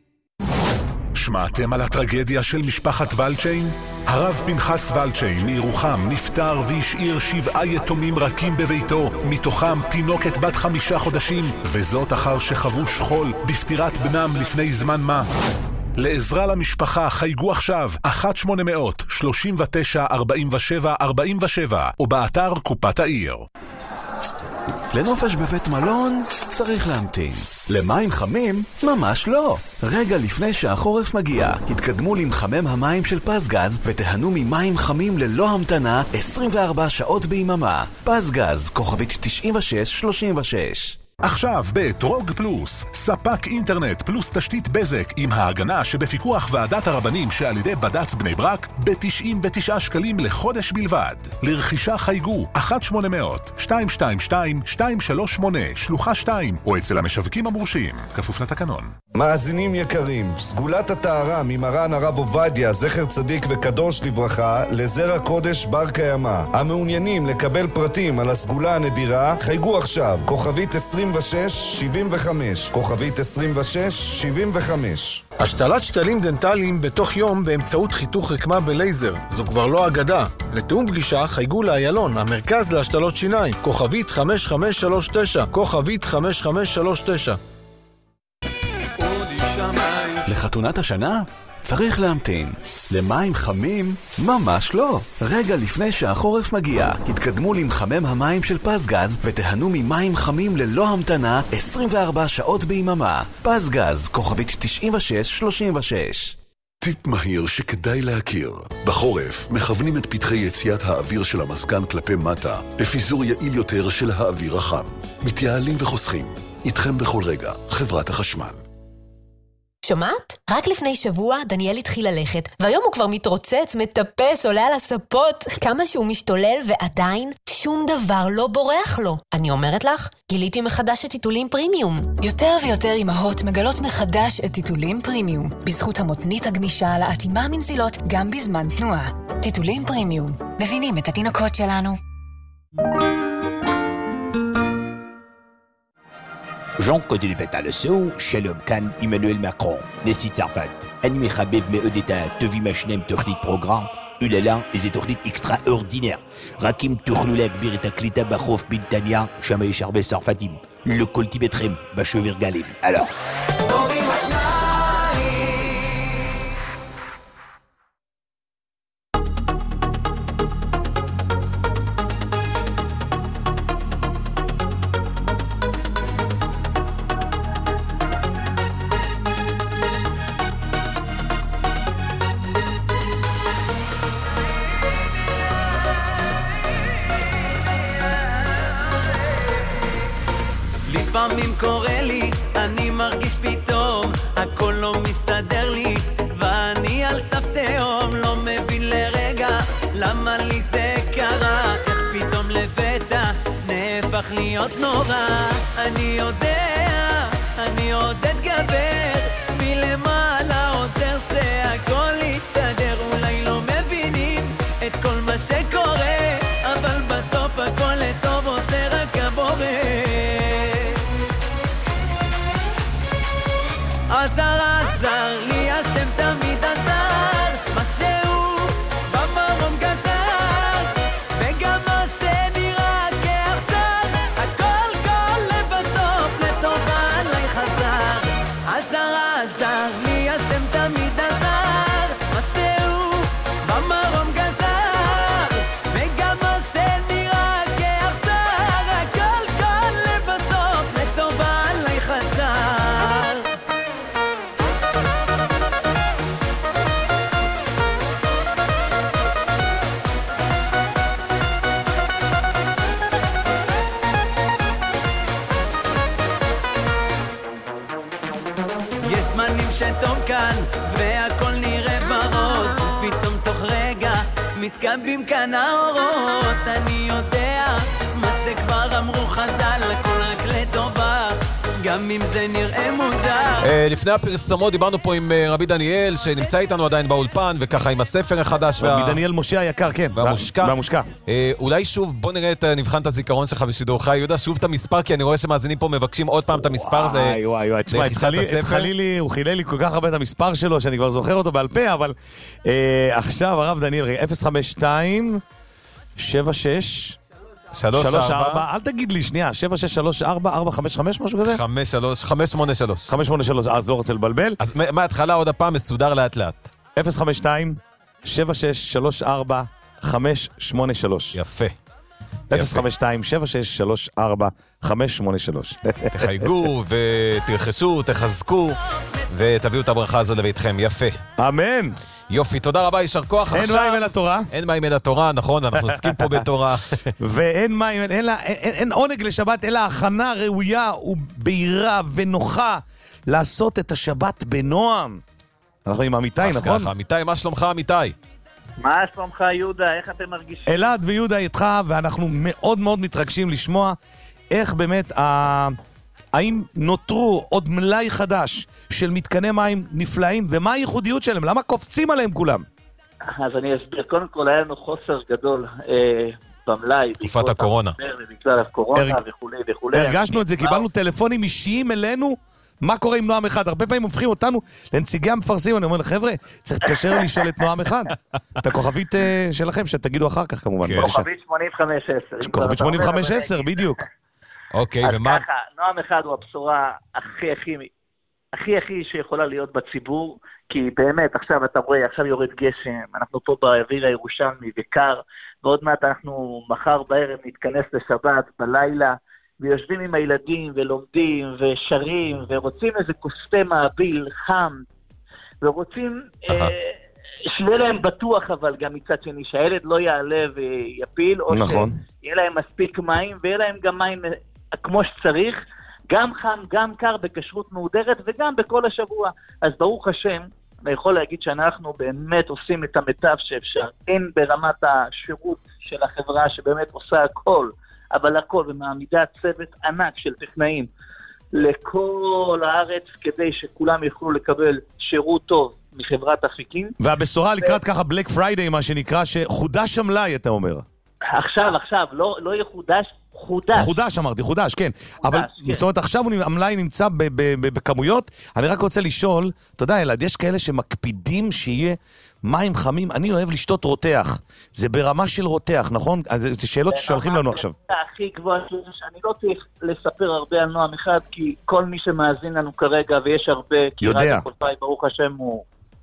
שמעתם על הטרגדיה של משפחת ולצ'יין? הרב פנחס ולצ'יין מירוחם נפטר והשאיר שבעה יתומים רכים בביתו, מתוכם תינוקת בת חמישה חודשים, וזאת אחר שחוו שכול בפטירת בנם לפני זמן מה. לעזרה למשפחה חייגו עכשיו אחת שמונה מאות שלושים ותשע ארבעים ושבע ארבעים ושבע או באתר קופת העיר. לנופש בבית מלון צריך להמתין. למים חמים? ממש לא. רגע לפני שהחורף מגיע, התקדמו למחמם המים של פסגז ותהנו ממים חמים ללא המתנה עשרים וארבע שעות ביממה. פסגז, כוכבית תשעים ושש שלושים ושש. עכשיו בדרוג פלוס, ספק אינטרנט פלוס תשתית בזק עם ההגנה שבפיקוח ועדת הרבנים שעל ידי בד"ץ בני ברק ב-תשעים ותשעה שקלים לחודש בלבד. לרכישה חייגו אחת שמונה מאות שתיים שתיים שתיים שתיים שלוש שמונה שלוחה שתיים או אצל המשווקים המורשים, כפוף לתקנון. מאזינים יקרים, סגולת הטהרה ממרן הרב עובדיה, זכר צדיק וקדוש לברכה, לזרע קודש בר קיימא. המעוניינים לקבל פרטים על הסגולה הנדירה, חייגו עכשיו, כוכבית עשרים ושש שבעים וחמש, כוכבית עשרים ושש שבעים וחמש. השתלת שתלים דנטליים בתוך יום באמצעות חיתוך רקמה בלייזר, זו כבר לא אגדה. לתאום פגישה חייגו לאיילון, המרכז להשתלות שיניים, כוכבית חמש חמש שלוש תשע, כוכבית חמש חמש שלוש תשע. לחתונת השנה? צריך להמתין. למים חמים? ממש לא. רגע לפני שהחורף מגיע, התקדמו למחמם המים של פסגז ותהנו ממים חמים ללא המתנה עשרים וארבע שעות ביממה. פסגז, כוכבית תשעים ושש שלושים ושש. טיפ מהיר שכדאי להכיר. בחורף מכוונים את פתחי יציאת האוויר של המזגן כלפי מטה לפיזור יעיל יותר של האוויר החם. מתייעלים וחוסכים. איתכם בכל רגע, חברת החשמל. שומעת? רק לפני שבוע דניאל התחיל ללכת, והיום הוא כבר מתרוצץ, מטפס, עולה על הספות, כמה שהוא משתולל ועדיין שום דבר לא בורח לו. אני אומרת לך, גיליתי מחדש את טיטולים פרימיום. יותר ויותר אמהות מגלות מחדש את טיטולים פרימיום, בזכות המותנית הגמישה על האטימה מנזילות גם בזמן תנועה. טיטולים פרימיום, מבינים את התינוקות שלנו. Jean connaît les bêtes à leçon, Shalom Khan, Emmanuel Macron, Nessie Tsarfat, Animé Khabib, Meodeta, Tevi Machnem, Technik Programme, Ulala, et des techniques extraordinaires. Rakim, Tournoulek, Birita Klita, Bachof, Biltania, Chamaï Charbé, Sarfatim, le Coltibetrem, Bachevir Galim. Alors. לפעמים קורה לי, אני מרגיש פתאום, הכל לא מסתדר לי, ואני על סף תהום, לא מבין לרגע, למה לי זה קרה, איך פתאום לבטע, נהפך להיות נורא, אני יודע, אני עוד אתגבר, מלמעלה עוזר שהכל יסתדר, אולי לא מבינים את כל מה שקורה, אבל בסוף הכל לטוב עושה רק הבורא. עזר עזר לי השם תמיד עזר, מה שהוא במרום גזר, וגם מה שנראה כאכזר, הכל כל לבסוף לטובה עליי חזר. עזר עזר לי השם תמיד עזר, מה שהוא במרום גזר, וגם מה שנראה כאכזר, הכל כל לבסוף לטובה עליי חזר. מתקבעים כאן האורות, אני יודע מה שכבר אמרו חז"ל, הכל רק לטובה, גם אם זה נראה מוזר. לפני הפרסומות דיברנו פה עם רבי דניאל שנמצא איתנו עדיין באולפן, וככה עם הספר החדש. רבי דניאל משה היקר, כן. והמושקע. והמושקע. אולי שוב בוא נראה, נבחן את הזיכרון שלך בשידור חי, יהודה, שוב את המספר, כי אני רואה שמאזינים פה מבקשים עוד פעם את המספר. וואי וואי וואי, תשמע, את חלילי, הוא חילל לי כל כך הרבה את המספר שלו שאני כבר זוכר אותו בעל פה, אבל עכשיו הרב דניאל, אפס חמש שתיים שבע שש שלוש ארבע, אל תגיד לי, שנייה, שבע שש שלוש ארבע ארבע חמש חמש, משהו כזה? חמש שלוש, חמש שמונה שלוש. חמש שמונה שלוש, אז לא רוצה לבלבל. אז מההתחלה עוד הפעם מסודר לאט לאט. אפס חמש שתיים שבע שש שלוש ארבע חמש שמונה שלוש. יפה. אפס חמש שתיים שבע שש שלוש ארבע חמש שמונה שלוש. תחייגו ותרחשו, תחזקו ותביאו את הברכה הזו לביתכם. יפה. אמן. יופי, תודה רבה, יישר כוח. אין מים אל התורה. אין מים אל התורה, נכון, אנחנו עוסקים פה בתורה. ואין מים, אין עונג לשבת, אלא הכנה ראויה ובהירה ונוחה לעשות את השבת בנועם. אנחנו עם אמיתי, נכון? אמיתי, מה שלומך אמיתי? מה שלומך יהודה, איך אתם מרגישים? אלעד ויהודה איתך, ואנחנו מאוד מאוד מתרגשים לשמוע איך באמת, האם נותרו עוד מלאי חדש של מתקני מים נפלאים, ומה הייחודיות שלהם? למה קופצים עליהם כולם? אז אני אסביר, קודם כל היה לנו חוסר גדול אה, במלאי. תקופת הקורונה. בגלל הקורונה וכו' וכו'. הרגשנו את זה, קיבלנו טלפונים אישיים אלינו, מה קורה עם נועם אחד? הרבה פעמים הופכים אותנו לנציגי המפרסים, אני אומר לחבר'ה, צריך להתקשר לשאול את נועם אחד. את הכוכבית שלכם, שתגידו אחר כך כמובן. כוכבית שמונים וחמש עשר. כוכבית שמונים וחמש עשר, בדיוק. אוקיי, ומה? אז ככה, נועם אחד הוא הבשורה הכי הכי, הכי הכי שיכולה להיות בציבור, כי באמת, עכשיו אתה רואה, עכשיו יורד גשם, אנחנו פה באוויר הירושלמי וקר, ועוד מעט אנחנו מחר בערב נתכנס לשבת, בלילה, ויושבים עם הילדים ולומדים ושרים ורוצים איזה כוסטי מעביל חם ורוצים אה, שיהיה להם בטוח, אבל גם מצד שני שהילד לא יעלה ויפיל, או נכון. שיהיה להם מספיק מים ויהיה להם גם מים כמו שצריך, גם חם, גם קר, בכשרות מהודרת וגם בכל השבוע. אז ברוך השם, אני יכול להגיד שאנחנו באמת עושים את המיטב שאפשר, אין ברמת השירות של החברה שבאמת עושה הכל, אבל הכל, ומעמידה צוות ענק של טכנאים לכל הארץ, כדי שכולם יוכלו לקבל שירות טוב מחברת אפיקים. והבשורה לקראת ככה בלק פריידיי, מה שנקרא, שחודש המלאי, אתה אומר. עכשיו, עכשיו, לא, לא יחודש, חודש. חודש אמרתי, חודש, כן. אבל זאת אומרת, עכשיו המלאי נמצא בכמויות. אני רק רוצה לשאול, אתה יודע, אלעד, יש כאלה שמקפידים שיהיה מים חמים. אני אוהב לשתות רותח. זה ברמה של רותח, נכון? זה שאלות ששולחים לנו עכשיו. הכי גבוהה, אני לא צריך לספר הרבה על נועם אחד, כי כל מי שמאזין לנו כרגע, ויש הרבה... יודע. ברוך השם, הוא...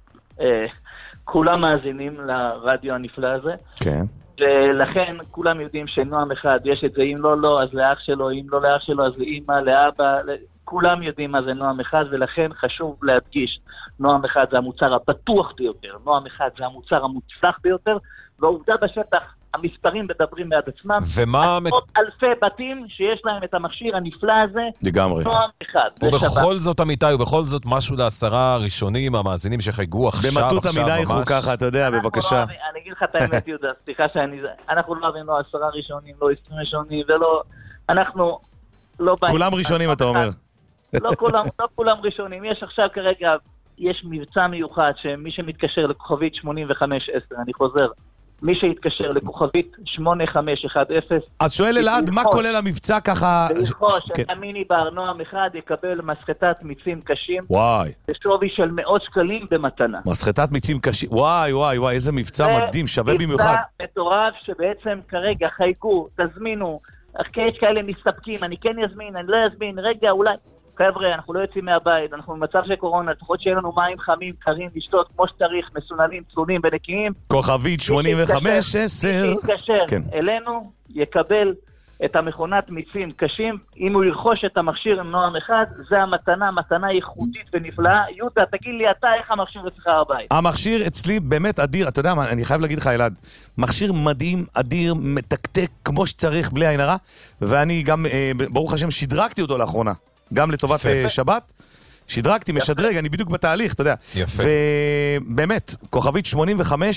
כולם מאזינים לרדיו הנפלא הזה. כן. ולכן כולם יודעים שנועם אחד, יש את זה, אם לא, לא, אז לאח שלו, אם לא לאח שלו, אז לאמא, לאבא, כולם יודעים מה זה נועם אחד, ולכן חשוב להדגיש, נועם אחד זה המוצר הבטוח ביותר, נועם אחד זה המוצר המוצלח ביותר, והעובדה בשטח, המספרים מדברים בעד עצמם, ומה... עשרות אלפי בתים שיש להם את המכשיר הנפלא הזה, לגמרי. נועם אחד. ובכל זאת אמיתי, ובכל זאת משהו לעשרה הראשונים, המאזינים שחייגו עכשיו, במטות המידה איכו ככה, אתה יודע, בבקשה. אני אגיד לך את האמת, יהודה, סליחה שאני... אנחנו לא אוהבים לא עשרה ראשונים, לא עשרים ראשונים, ולא... אנחנו לא... כולם ראשונים, אתה אומר. לא כולם ראשונים. יש עכשיו כרגע, יש מבצע מיוחד, שמי שמתקשר לכוכבית שמונים וחמש עשר, אני חוזר, מי שהתקשר לכוכבית שמונה חמש אחת אפס. אז שואל אלעד, מה כולל המבצע ככה? לרכוש את המיני בר נועם אחד, יקבל מסחטת מיצים קשים. וואי. בשווי של מאות שקלים במתנה. מסחטת מיצים קשים, וואי וואי וואי, איזה מבצע מדהים, שווה במיוחד. מבצע מטורף שבעצם כרגע חייגו, תזמינו, יש כאלה מסתפקים, אני כן יזמין, אני לא יזמין, רגע אולי. חבר'ה, אנחנו לא יוצאים מהבית, אנחנו במצב של קורונה, לפחות שיהיה לנו מים חמים, קרים, לשתות כמו שצריך, מסוננים, צלונים ונקיים. כוכבית שמונים וחמש עשר. יתקשר אלינו, יקבל את המכונת מיצים קשים, אם הוא ירכוש את המכשיר עם נועם אחד, זה המתנה, מתנה ייחודית ונפלאה. יהודה, תגיד לי אתה, איך המכשיר אצלך הבית? המכשיר אצלי באמת אדיר, אתה יודע מה, אני חייב להגיד לך אלעד, מכשיר מדהים, אדיר, מתקתק כמו שצריך, בלי עין הרע, ואני גם, ברוך השם, שדרגתי אותו לאחרונה. גם לטובת שבת, שדרגתי, משדרג, אני בדיוק בתהליך, אתה יודע. יפה. ובאמת, כוכבית שמונים וחמש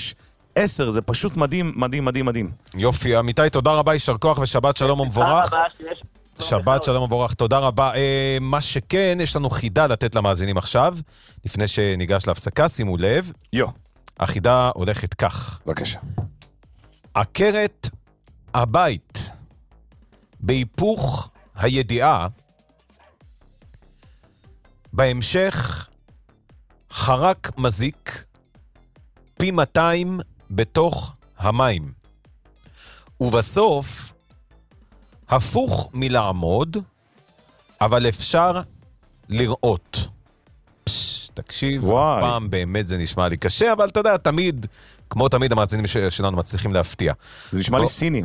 עשר, זה פשוט מדהים, מדהים, מדהים, מדהים. יופי, אמיתי, תודה רבה, יישר כוח ושבת שלום ומבורך. שבת שלום ומבורך, תודה רבה. אה, מה שכן, יש לנו חידה לתת למאזינים עכשיו, לפני שניגש להפסקה, שימו לב. יו. החידה הולכת כך. בבקשה. עקרת הבית, בהיפוך הידיעה, בהמשך חרק מזיק, פי מאתיים בתוך המים. ובסוף, הפוך מלעמוד, אבל אפשר לראות. פש, תקשיב, וואי. פעם באמת זה נשמע לי קשה, אבל אתה יודע, תמיד, כמו תמיד המאזינים שלנו מצליחים להפתיע. זה נשמע לי סיני.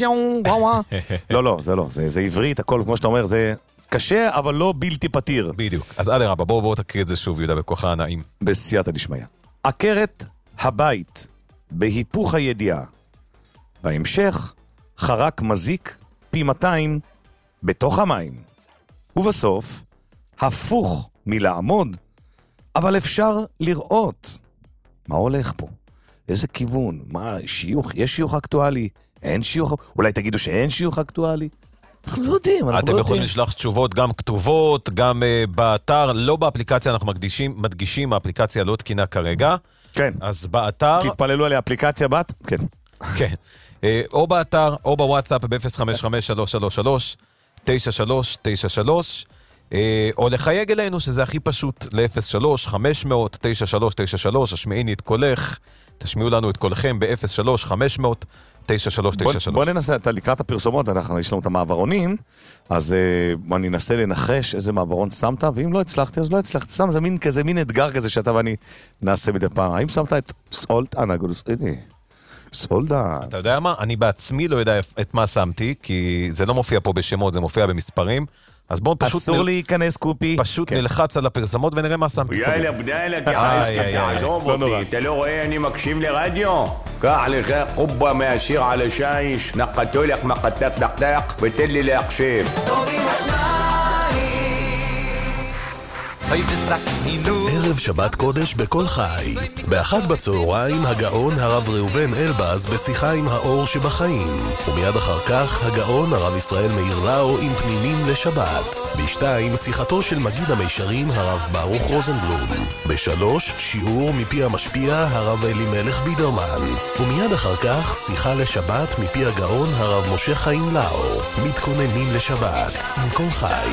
לא, לא, זה לא, זה, זה עברית, הכל כמו שאתה אומר, זה קשה, אבל לא בלתי פתיר. בדיוק. אז עד הרבה, בואו בואו תקריא את זה שוב, יהודה, בכוחה הנעים. בסייעתא דשמיא. עקרת הבית, בהיפוך הידיעה. בהמשך, חרק מזיק, פי מאתיים, בתוך המים. ובסוף, הפוך מלעמוד, אבל אפשר לראות. מה הולך פה? איזה כיוון? מה, שיוך? יש שיוך אקטואלי? אין שיוך? אולי תגידו שאין שיוך אקטואלי? אנחנו לא יודעים, אנחנו לא יודעים. אתם יכולים לשלוח תשובות גם כתובות, גם uh, באתר, לא באפליקציה, אנחנו מדגישים, מדגישים, האפליקציה לא תקינה כרגע. כן. אז באתר... תתפללו עליה אפליקציה בת? כן. כן. או באתר, או בוואטסאפ ב-אפס חמש חמש שלוש שלוש שלוש תשע שלוש תשע שלוש, או לחייג אלינו, שזה הכי פשוט, ל-אפס שלוש חמש מאות תשע שלוש תשע שלוש, השמיעיני את קולך, תשמיעו לנו את קולכם ב-אפס שלוש חמש מאות תשע שלוש תשע שלוש. בוא ננסה, אתה לקראת הפרסומות, אנחנו, יש לנו את המעברונים, אז uh, אני אנסה לנחש איזה מעברון שמת, ואם לא הצלחתי, אז לא הצלחתי. שם זה מין כזה, מין אתגר כזה שאתה ואני נעשה מדי פעם. האם שמת את סולט אנגולוס? הנה. סולדה. אתה יודע מה? אני בעצמי לא יודע את מה שמתי, כי זה לא מופיע פה בשמות, זה מופיע במספרים. אז בואו פשוט... אסור להיכנס קופי. פשוט נלחץ על הפרסמות ונראה מה שמתי. יאללה, בדאללה, תעזוב אותי. אתה לא רואה, אני מקשיב לרדיו. קח לך קובה מהשיר על השיש, נחתו לך מחתת דחדך, ותן לי להקשיב. טובים השניים. ערב שבת קודש בכל חי. באחת בצהריים הגאון הרב ראובן אלבז בשיחה עם האור שבחיים. ומיד אחר כך הגאון הרב ישראל מאיר לאו עם פנינים לשבת. בשתיים שיחתו של מגיד המישרים הרב ברוך רוזנבלום. בשלוש שיעור מפי המשפיע הרב אלימלך בידרמן. ומיד אחר כך שיחה לשבת מפי הגאון הרב משה חיים לאו. מתכוננים לשבת עם כל חי.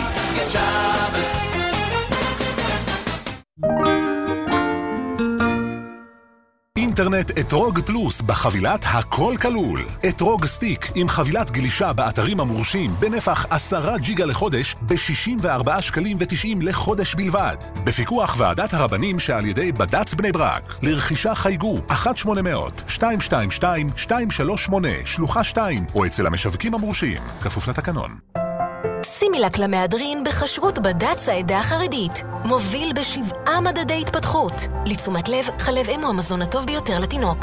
אינטרנט אתרוג פלוס בחבילת הכל כלול. אתרוג סטיק עם חבילת גלישה באתרים המורשים בנפח עשרה ג'יגה לחודש ב-שישים וארבעה שקלים ותשעים לחודש בלבד. בפיקוח ועדת הרבנים שעל ידי בד"ץ בני ברק. לרכישה חייגו אחת שמונה אפס אפס שתיים שתיים שתיים שתיים שלוש שמונה שלוחה שתיים או אצל המשווקים המורשים. כפוף לתקנון. סימילק למהדרין בחשרות בד"ץ העדה החרדית. מוביל בשבעה מדדי התפתחות. לתשומת לב, חלב אם הוא המזון הטוב ביותר לתינוק.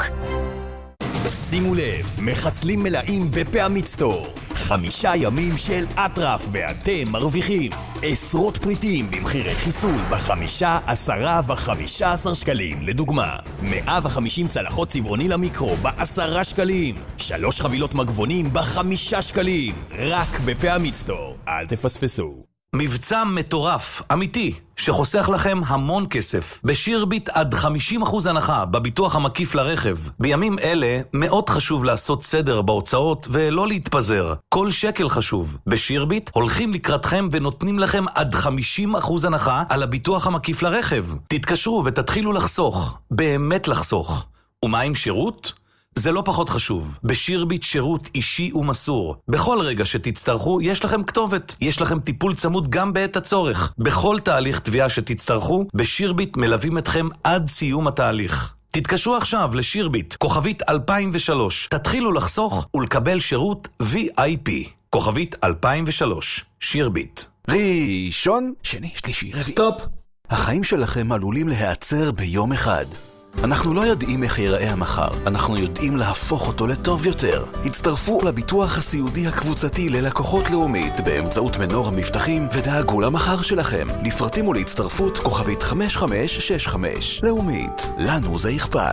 שימו לב, מחסלים מלאים בפעמית סטור. חמישה ימים של אטרף ואתם מרוויחים עשרות פריטים במחירי חיסול בחמישה, עשרה וחמישה עשר שקלים. לדוגמה, מאה וחמישים צלחות צבעוני למיקרו בעשרה שקלים. שלוש חבילות מגבונים בחמישה שקלים. רק בפעמית סטור. אל תפספסו. מבצע מטורף, אמיתי, שחוסך לכם המון כסף. בשירביט עד חמישים אחוז הנחה בביטוח המקיף לרכב. בימים אלה מאוד חשוב לעשות סדר בהוצאות ולא להתפזר. כל שקל חשוב. בשירביט הולכים לקראתכם ונותנים לכם עד חמישים אחוז הנחה על הביטוח המקיף לרכב. תתקשרו ותתחילו לחסוך. באמת לחסוך. ומה עם שירות? זה לא פחות חשוב. בשירביט שירות אישי ומסור. בכל רגע שתצטרכו, יש לכם כתובת. יש לכם טיפול צמוד גם בעת הצורך. בכל תהליך תביעה שתצטרכו, בשירביט מלווים אתכם עד סיום התהליך. תתקשרו עכשיו לשירביט, כוכבית אלפיים ושלוש. תתחילו לחסוך ולקבל שירות וי איי פי. כוכבית אלפיים ושלוש. שירביט. ראשון, שני, שלישי, רביעי. סטופ. החיים שלכם עלולים להיעצר ביום אחד. אנחנו לא יודעים איך ייראה המחר, אנחנו יודעים להפוך אותו לטוב יותר. הצטרפו לביטוח הסיעודי הקבוצתי ללקוחות לאומית באמצעות מנור המבטחים ודאגו למחר שלכם. לפרטים ולהצטרפות כוכבית חמש חמש שש חמש. לאומית, לנו זה אכפת.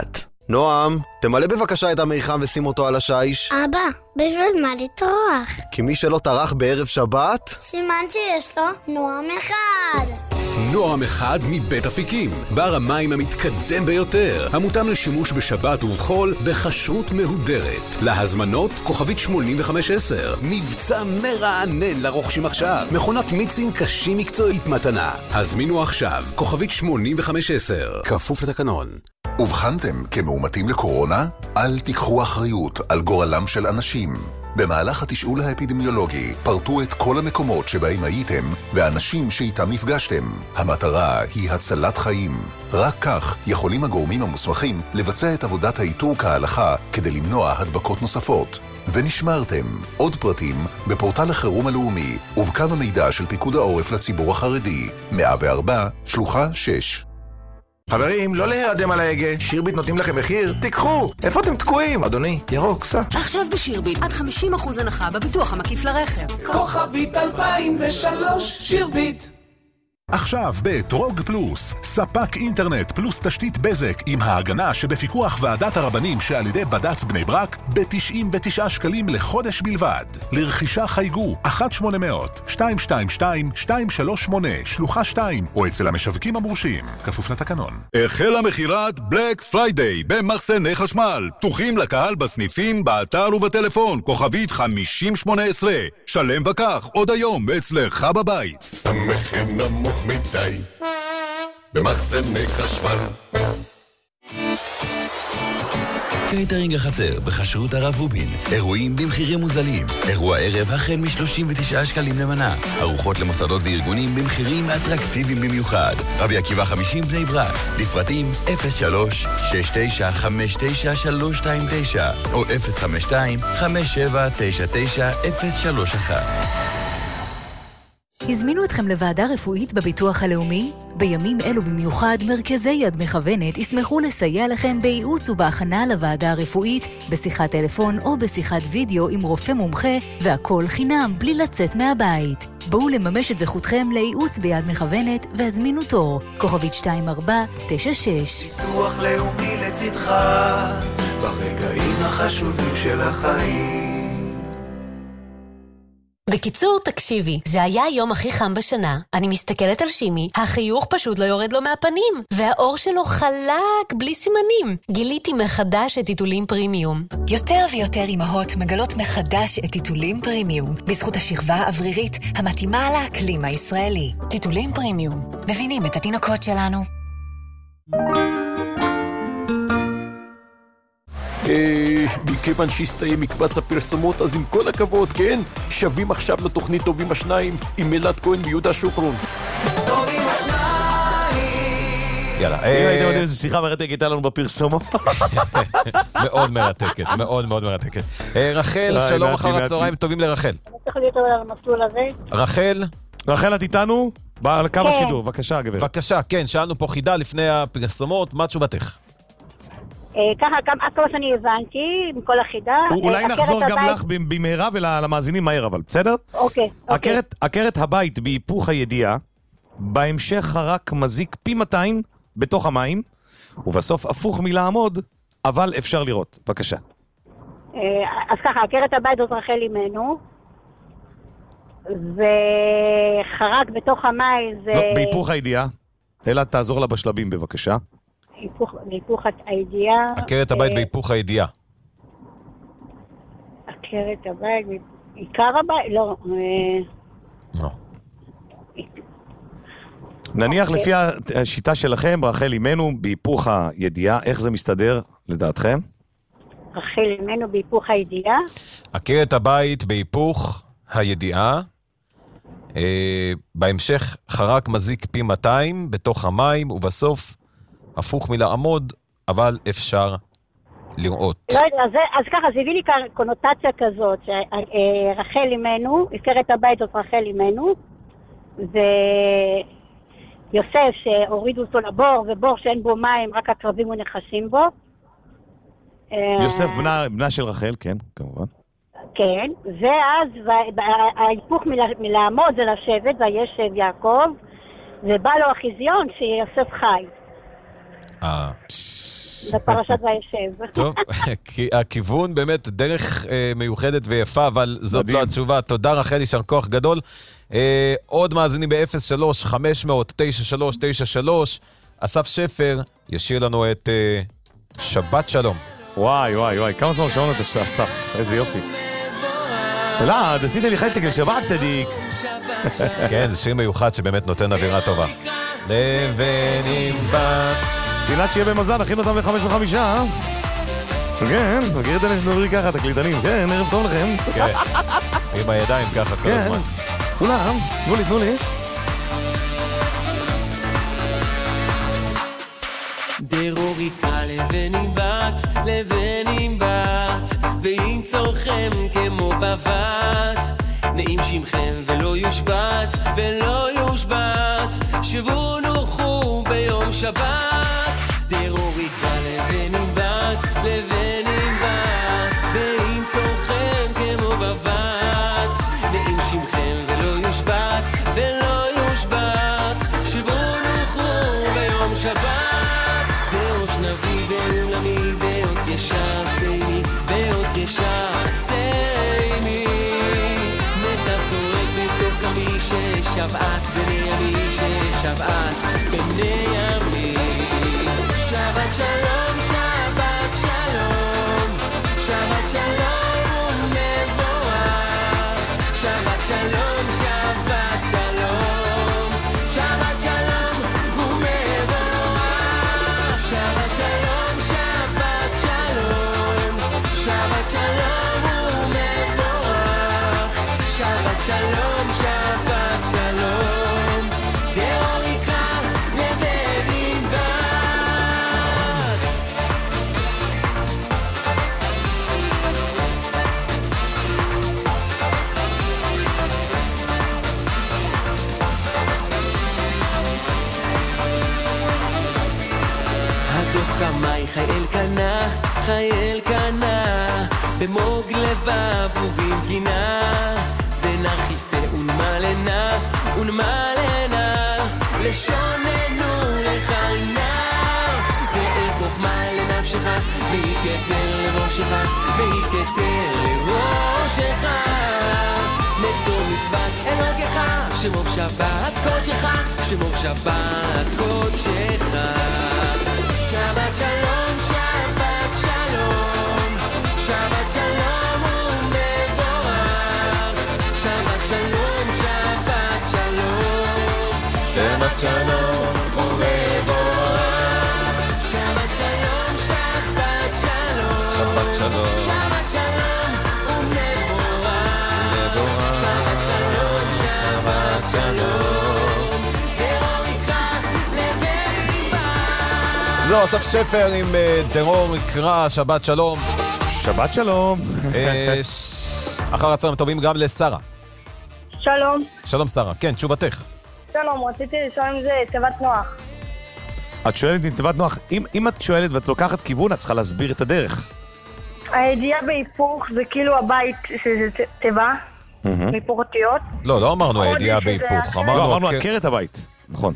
נועם, תמלא בבקשה את המיחם ושים אותו על השיש. אבא, בשביל מה לטרוח? כי מי שלא טרח בערב שבת... סימן שיש לו נועם אחד. נועם אחד מבית אפיקים, בר המים המתקדם ביותר, המותאם לשימוש בשבת ובחול בכשרות מהודרת. להזמנות כוכבית שמונים וחמש עשר, מבצע מרענן לרוכשים עכשיו, מכונת מיצים קשים מקצועית מתנה. הזמינו עכשיו, כוכבית שמונים וחמש עשר, כפוף לתקנון. ובחנתם כמאומתים לקורונה? אל תיקחו אחריות על גורלם של אנשים. במהלך התשאול האפידמיולוגי פרטו את כל המקומות שבהם הייתם והאנשים שאיתם נפגשתם. המטרה היא הצלת חיים. רק כך יכולים הגורמים המוסמכים לבצע את עבודת האיתור כהלכה כדי למנוע הדבקות נוספות. ונשמרתם. עוד פרטים בפורטל החירום הלאומי ובקו המידע של פיקוד העורף לציבור החרדי. מאה וארבע, שלוחה שש. חברים, לא להירדם על ההגה. שירביט נותנים לכם מחיר? תיקחו! איפה אתם תקועים? אדוני, ירוק, סע. עכשיו בשירביט, עד חמישים אחוז הנחה בביטוח המקיף לרכב. כוכבית אלפיים ושלוש, שירביט. עכשיו בטרוג פלוס, ספק אינטרנט פלוס תשתית בזק עם ההגנה שבפיקוח ועדת הרבנים שעל ידי בד"ץ בני ברק ב-תשעים ותשעה שקלים לחודש בלבד. לרכישה חייגו אחת שמונה אפס אפס שתיים שתיים שתיים שתיים שלוש שמונה שלוחה שתיים או אצל המשווקים המורשים, כפוף לתקנון. החלה מכירת בלק פריידיי במחסני חשמל, פתוחים לקהל בסניפים, באתר ובטלפון, כוכבית חמישים שמונה עשרה. שלם וכך עוד היום אצלך בבית. המחיר נמוך מדי במחסני חשמל. קייטרינג החצר בחשרות הרב רובין, אירועים במחירים מוזלים, אירוע ערב החל מ-שלושים ותשעה שקלים למנה, ארוחות למוסדות וארגונים במחירים אטרקטיביים במיוחד. רבי עקיבא חמישים בני ברק, לפרטים אפס שלוש שש תשע חמש תשע שלוש שתיים תשע או אפס חמש שתיים חמש שבע תשע תשע אפס שלוש אחת. הזמינו אתכם לוועדה רפואית בביטוח הלאומי? בימים אלו במיוחד, מרכזי יד מכוונת ישמחו לסייע לכם בייעוץ ובהכנה לוועדה הרפואית, בשיחת טלפון או בשיחת וידאו עם רופא מומחה, והכל חינם בלי לצאת מהבית. בואו לממש את זכותכם לייעוץ ביד מכוונת והזמינו תור. כוכבית שתיים ארבע תשע שש. ביטוח לאומי לצדך ברגעים החשובים של החיים. בקיצור, תקשיבי, זה היה היום הכי חם בשנה. אני מסתכלת על שימי, החיוך פשוט לא יורד לו מהפנים, והאור שלו חלק, בלי סימנים. גיליתי מחדש את טיטולים פרימיום. יותר ויותר אמהות מגלות מחדש את טיטולים פרימיום, בזכות השכבה האוורירית המתאימה לאקלים הישראלי. טיטולים פרימיום, מבינים את התינוקות שלנו. מכיוון שהסתיים מקבץ הפרסומות, אז עם כל הכבוד, כן? שווים עכשיו לתוכנית טובים השניים עם אלעד כהן ויהודה שוקרון. טובים השניים. יאללה. אם הייתם יודעים איזה שיחה מרתקת הייתה לנו בפרסומות. מאוד מרתקת, מאוד מאוד מרתקת. רחל, שלום אחר הצהריים, טובים לרחל. אני צריך להיות על המסלול הזה. רחל? רחל, את איתנו? על קו השידור, בבקשה, גברת. בבקשה, כן, שאלנו פה חידה לפני הפרסומות, מה תשובתך? ככה, עד כמה שאני הבנתי, עם כל החידה... אולי נחזור גם לך במהרה ולמאזינים מהר, אבל בסדר? אוקיי, אוקיי. עקרת הבית בהיפוך הידיעה, בהמשך חרק מזיק פי מאתיים בתוך המים, ובסוף הפוך מלעמוד, אבל אפשר לראות. בבקשה. אז ככה, עקרת הבית זאת רחל אימנו, וחרק בתוך המים זה... בהיפוך הידיעה. אלא תעזור לה בשלבים, בבקשה. בהיפוך הידיעה. עקרת הבית בהיפוך הידיעה. עקרת הבית, עיקר הבית, לא. לא. נניח לפי השיטה שלכם, רחל אימנו בהיפוך הידיעה, איך זה מסתדר לדעתכם? רחל אימנו בהיפוך הידיעה. עקרת הבית בהיפוך הידיעה. בהמשך חרק מזיק פי מאתיים בתוך המים, ובסוף הפוך מלעמוד, אבל אפשר לראות. לא יודע, אז, אז ככה, זה הביא לי קונוטציה כזאת, שרחל אימנו, עקרת הבית זאת רחל אימנו, ויוסף שהורידו אותו לבור, ובור שאין בו מים, רק הקרבים ונכסים בו. יוסף בנה, בנה של רחל, כן, כמובן. כן, ואז ההיפוך מלעמוד זה לשבת, וישב יעקב, ובא לו החיזיון שיוסף חי. אה. בפרשת וישב. טוב, הכיוון באמת דרך מיוחדת ויפה, אבל זאת לא התשובה. תודה רחל, יישר כוח גדול. עוד מאזינים ב-אפס שלוש חמש אפס אפס תשע שלוש תשע שלוש. אסף שפר ישיר לנו את שבת שלום. וואי וואי וואי, כמה זמן שמענו את אסף, איזה יופי. אלעד, עשית לי חשק לשבת צדיק. כן, זה שיר מיוחד שבאמת נותן אווירה טובה. לבנים בת. תהילת שיהיה במזל, נכין אותם לחמש וחמישה, אה? כן, מכיר את אלה שנדברי ככה, תקליטנים. כן, ערב טוב לכם. כן, עם הידיים ככה כל הזמן. כולם, תנו לי, תנו לי. דרוריקה לבנים בת, לבנים בת, וינצורכם כמו בבת, נעים שמכם ולא יושבת, ולא יושבת, שבו נוחו ביום שבת. דרוריקה לבנים בת, לבנים בת, וינצורכם כמו בבת, נעים שמכם ולא יושבת, ולא יושבת, שבו נוחו ביום שבת. נביא בעולמי באות ישר סיימי, באות ישר סיימי, נטע שורק בתוך עמי ששבעת בני עמי, ששבעת בני עמי. שבת שלום, שבת שלום, שבת שלום ומבורך, שבת שלום, שבת שלום, שבת שלום ומבורך, שבת שלום, שבת שלום, שבת שלום ומבורך, שבת שלום, שבת שלום, דאור יקרא לבנים בת. הדוח קמאי חייל קנה, חייל קנה, במוג לבב ובמגינה, ונרחיפה ונמלנה, ונמלנה, לשוננו לחיינה, ואיכוף מה לנפשך, ויקטר לראשך, ויקטר לראשך, נצור מצוות אלוקך, שמור שבת קודשך, שמור שבת קודשך. שבת שלום, שבת שלום, שבת שלום ומבורך, שבת שלום, שבת שלום, שבת שלום ומבורך, שבת שלום, שבת שלום, שבת שלום, שבת שלום ומבורך, שבת שלום, שבת שלום, דרור יקרא לבנים בת. זו אסף שפר עם דרור יקרא, שבת שלום. שבת שלום. אחר הצהריים טובים גם לשרה. שלום. שלום שרה, כן, תשובתך. שלום, רציתי לשאול אם זה תיבת נוח. את שואלת עם תיבת נוח, אם, אם את שואלת ואת לוקחת כיוון, את צריכה להסביר את הדרך. הידיעה בהיפוך זה כאילו הבית שזה תיבה, בהיפוך אותיות. לא, לא אמרנו הידיעה בהיפוך. לא, אמרנו עקרת הבית, נכון.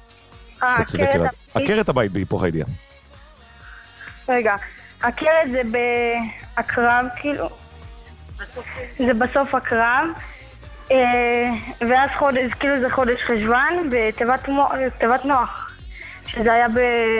עקרת הבית בהיפוך הידיעה. רגע, עקרת זה בהקרב, כאילו, זה בסוף הקרב, ואז חודש, כאילו זה חודש חשבן, בתיבת נוח, שזה היה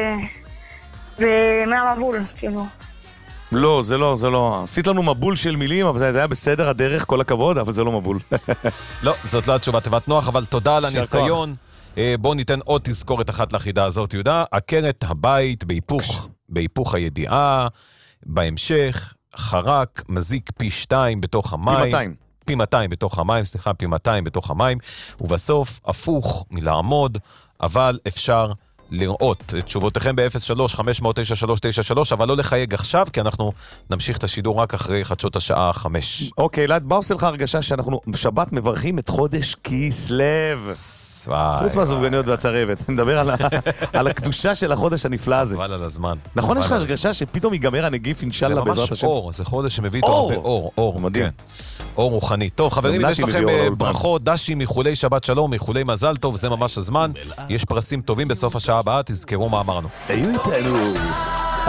במהמבול, כאילו. לא, זה לא, זה לא. עשית לנו מבול של מילים, אבל זה היה בסדר הדרך, כל הכבוד, אבל זה לא מבול. לא, זאת לא התשובה תיבת נוח, אבל תודה על הניסיון. בואו ניתן עוד תזכורת אחת לחידה הזאת, יהודה. עקרת הבית בהיפוך, בהיפוך הידיעה, בהמשך, חרק, מזיק פי שתיים בתוך המים. פי מאתיים. פי מאתיים בתוך המים, סליחה, פי מאתיים בתוך המים, ובסוף הפוך מלעמוד, אבל אפשר לראות את תשובותיכם ב-אפס שלוש חמש אפס אפס תשע שלוש תשע שלוש, אבל לא לחייג עכשיו, כי אנחנו נמשיך את השידור רק אחרי חדשות השעה חמש. אוקיי, אלעד, מה עושה לך הרגשה שאנחנו בשבת מברכים את חודש כסלו? חוץ מהסופגניות והצרבת. נדבר על הקדושה של החודש הנפלא הזה. חבל על הזמן. נכון, יש לך הרגשה שפתאום ייגמר הנגיף, אינשאללה, בעזרת השם? זה ממש אור, זה חודש שמביא איתו הרבה אור. אור, מדהים. אור רוחני. טוב, חברים, יש לכם ברכות, דשי, מאיחולי שבת שלום, מאיחולי מזל טוב, זה ממש הזמן. יש פרסים טובים בסוף השעה הבאה, תזכרו מה אמרנו. היו איתנו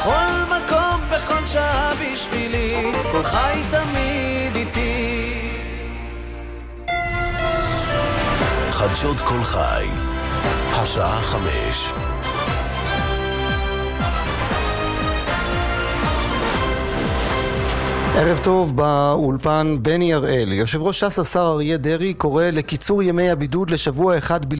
בכל מקום, בכל שעה בשבילי, כל חי תמיד איתי. חדשות כל חי, השעה חמש. ערב טוב, באולפן בני הראל. יושב ראש ש"ס השר אריה דרעי קורא לקיצור ימי הבידוד לשבוע אחד בלבד.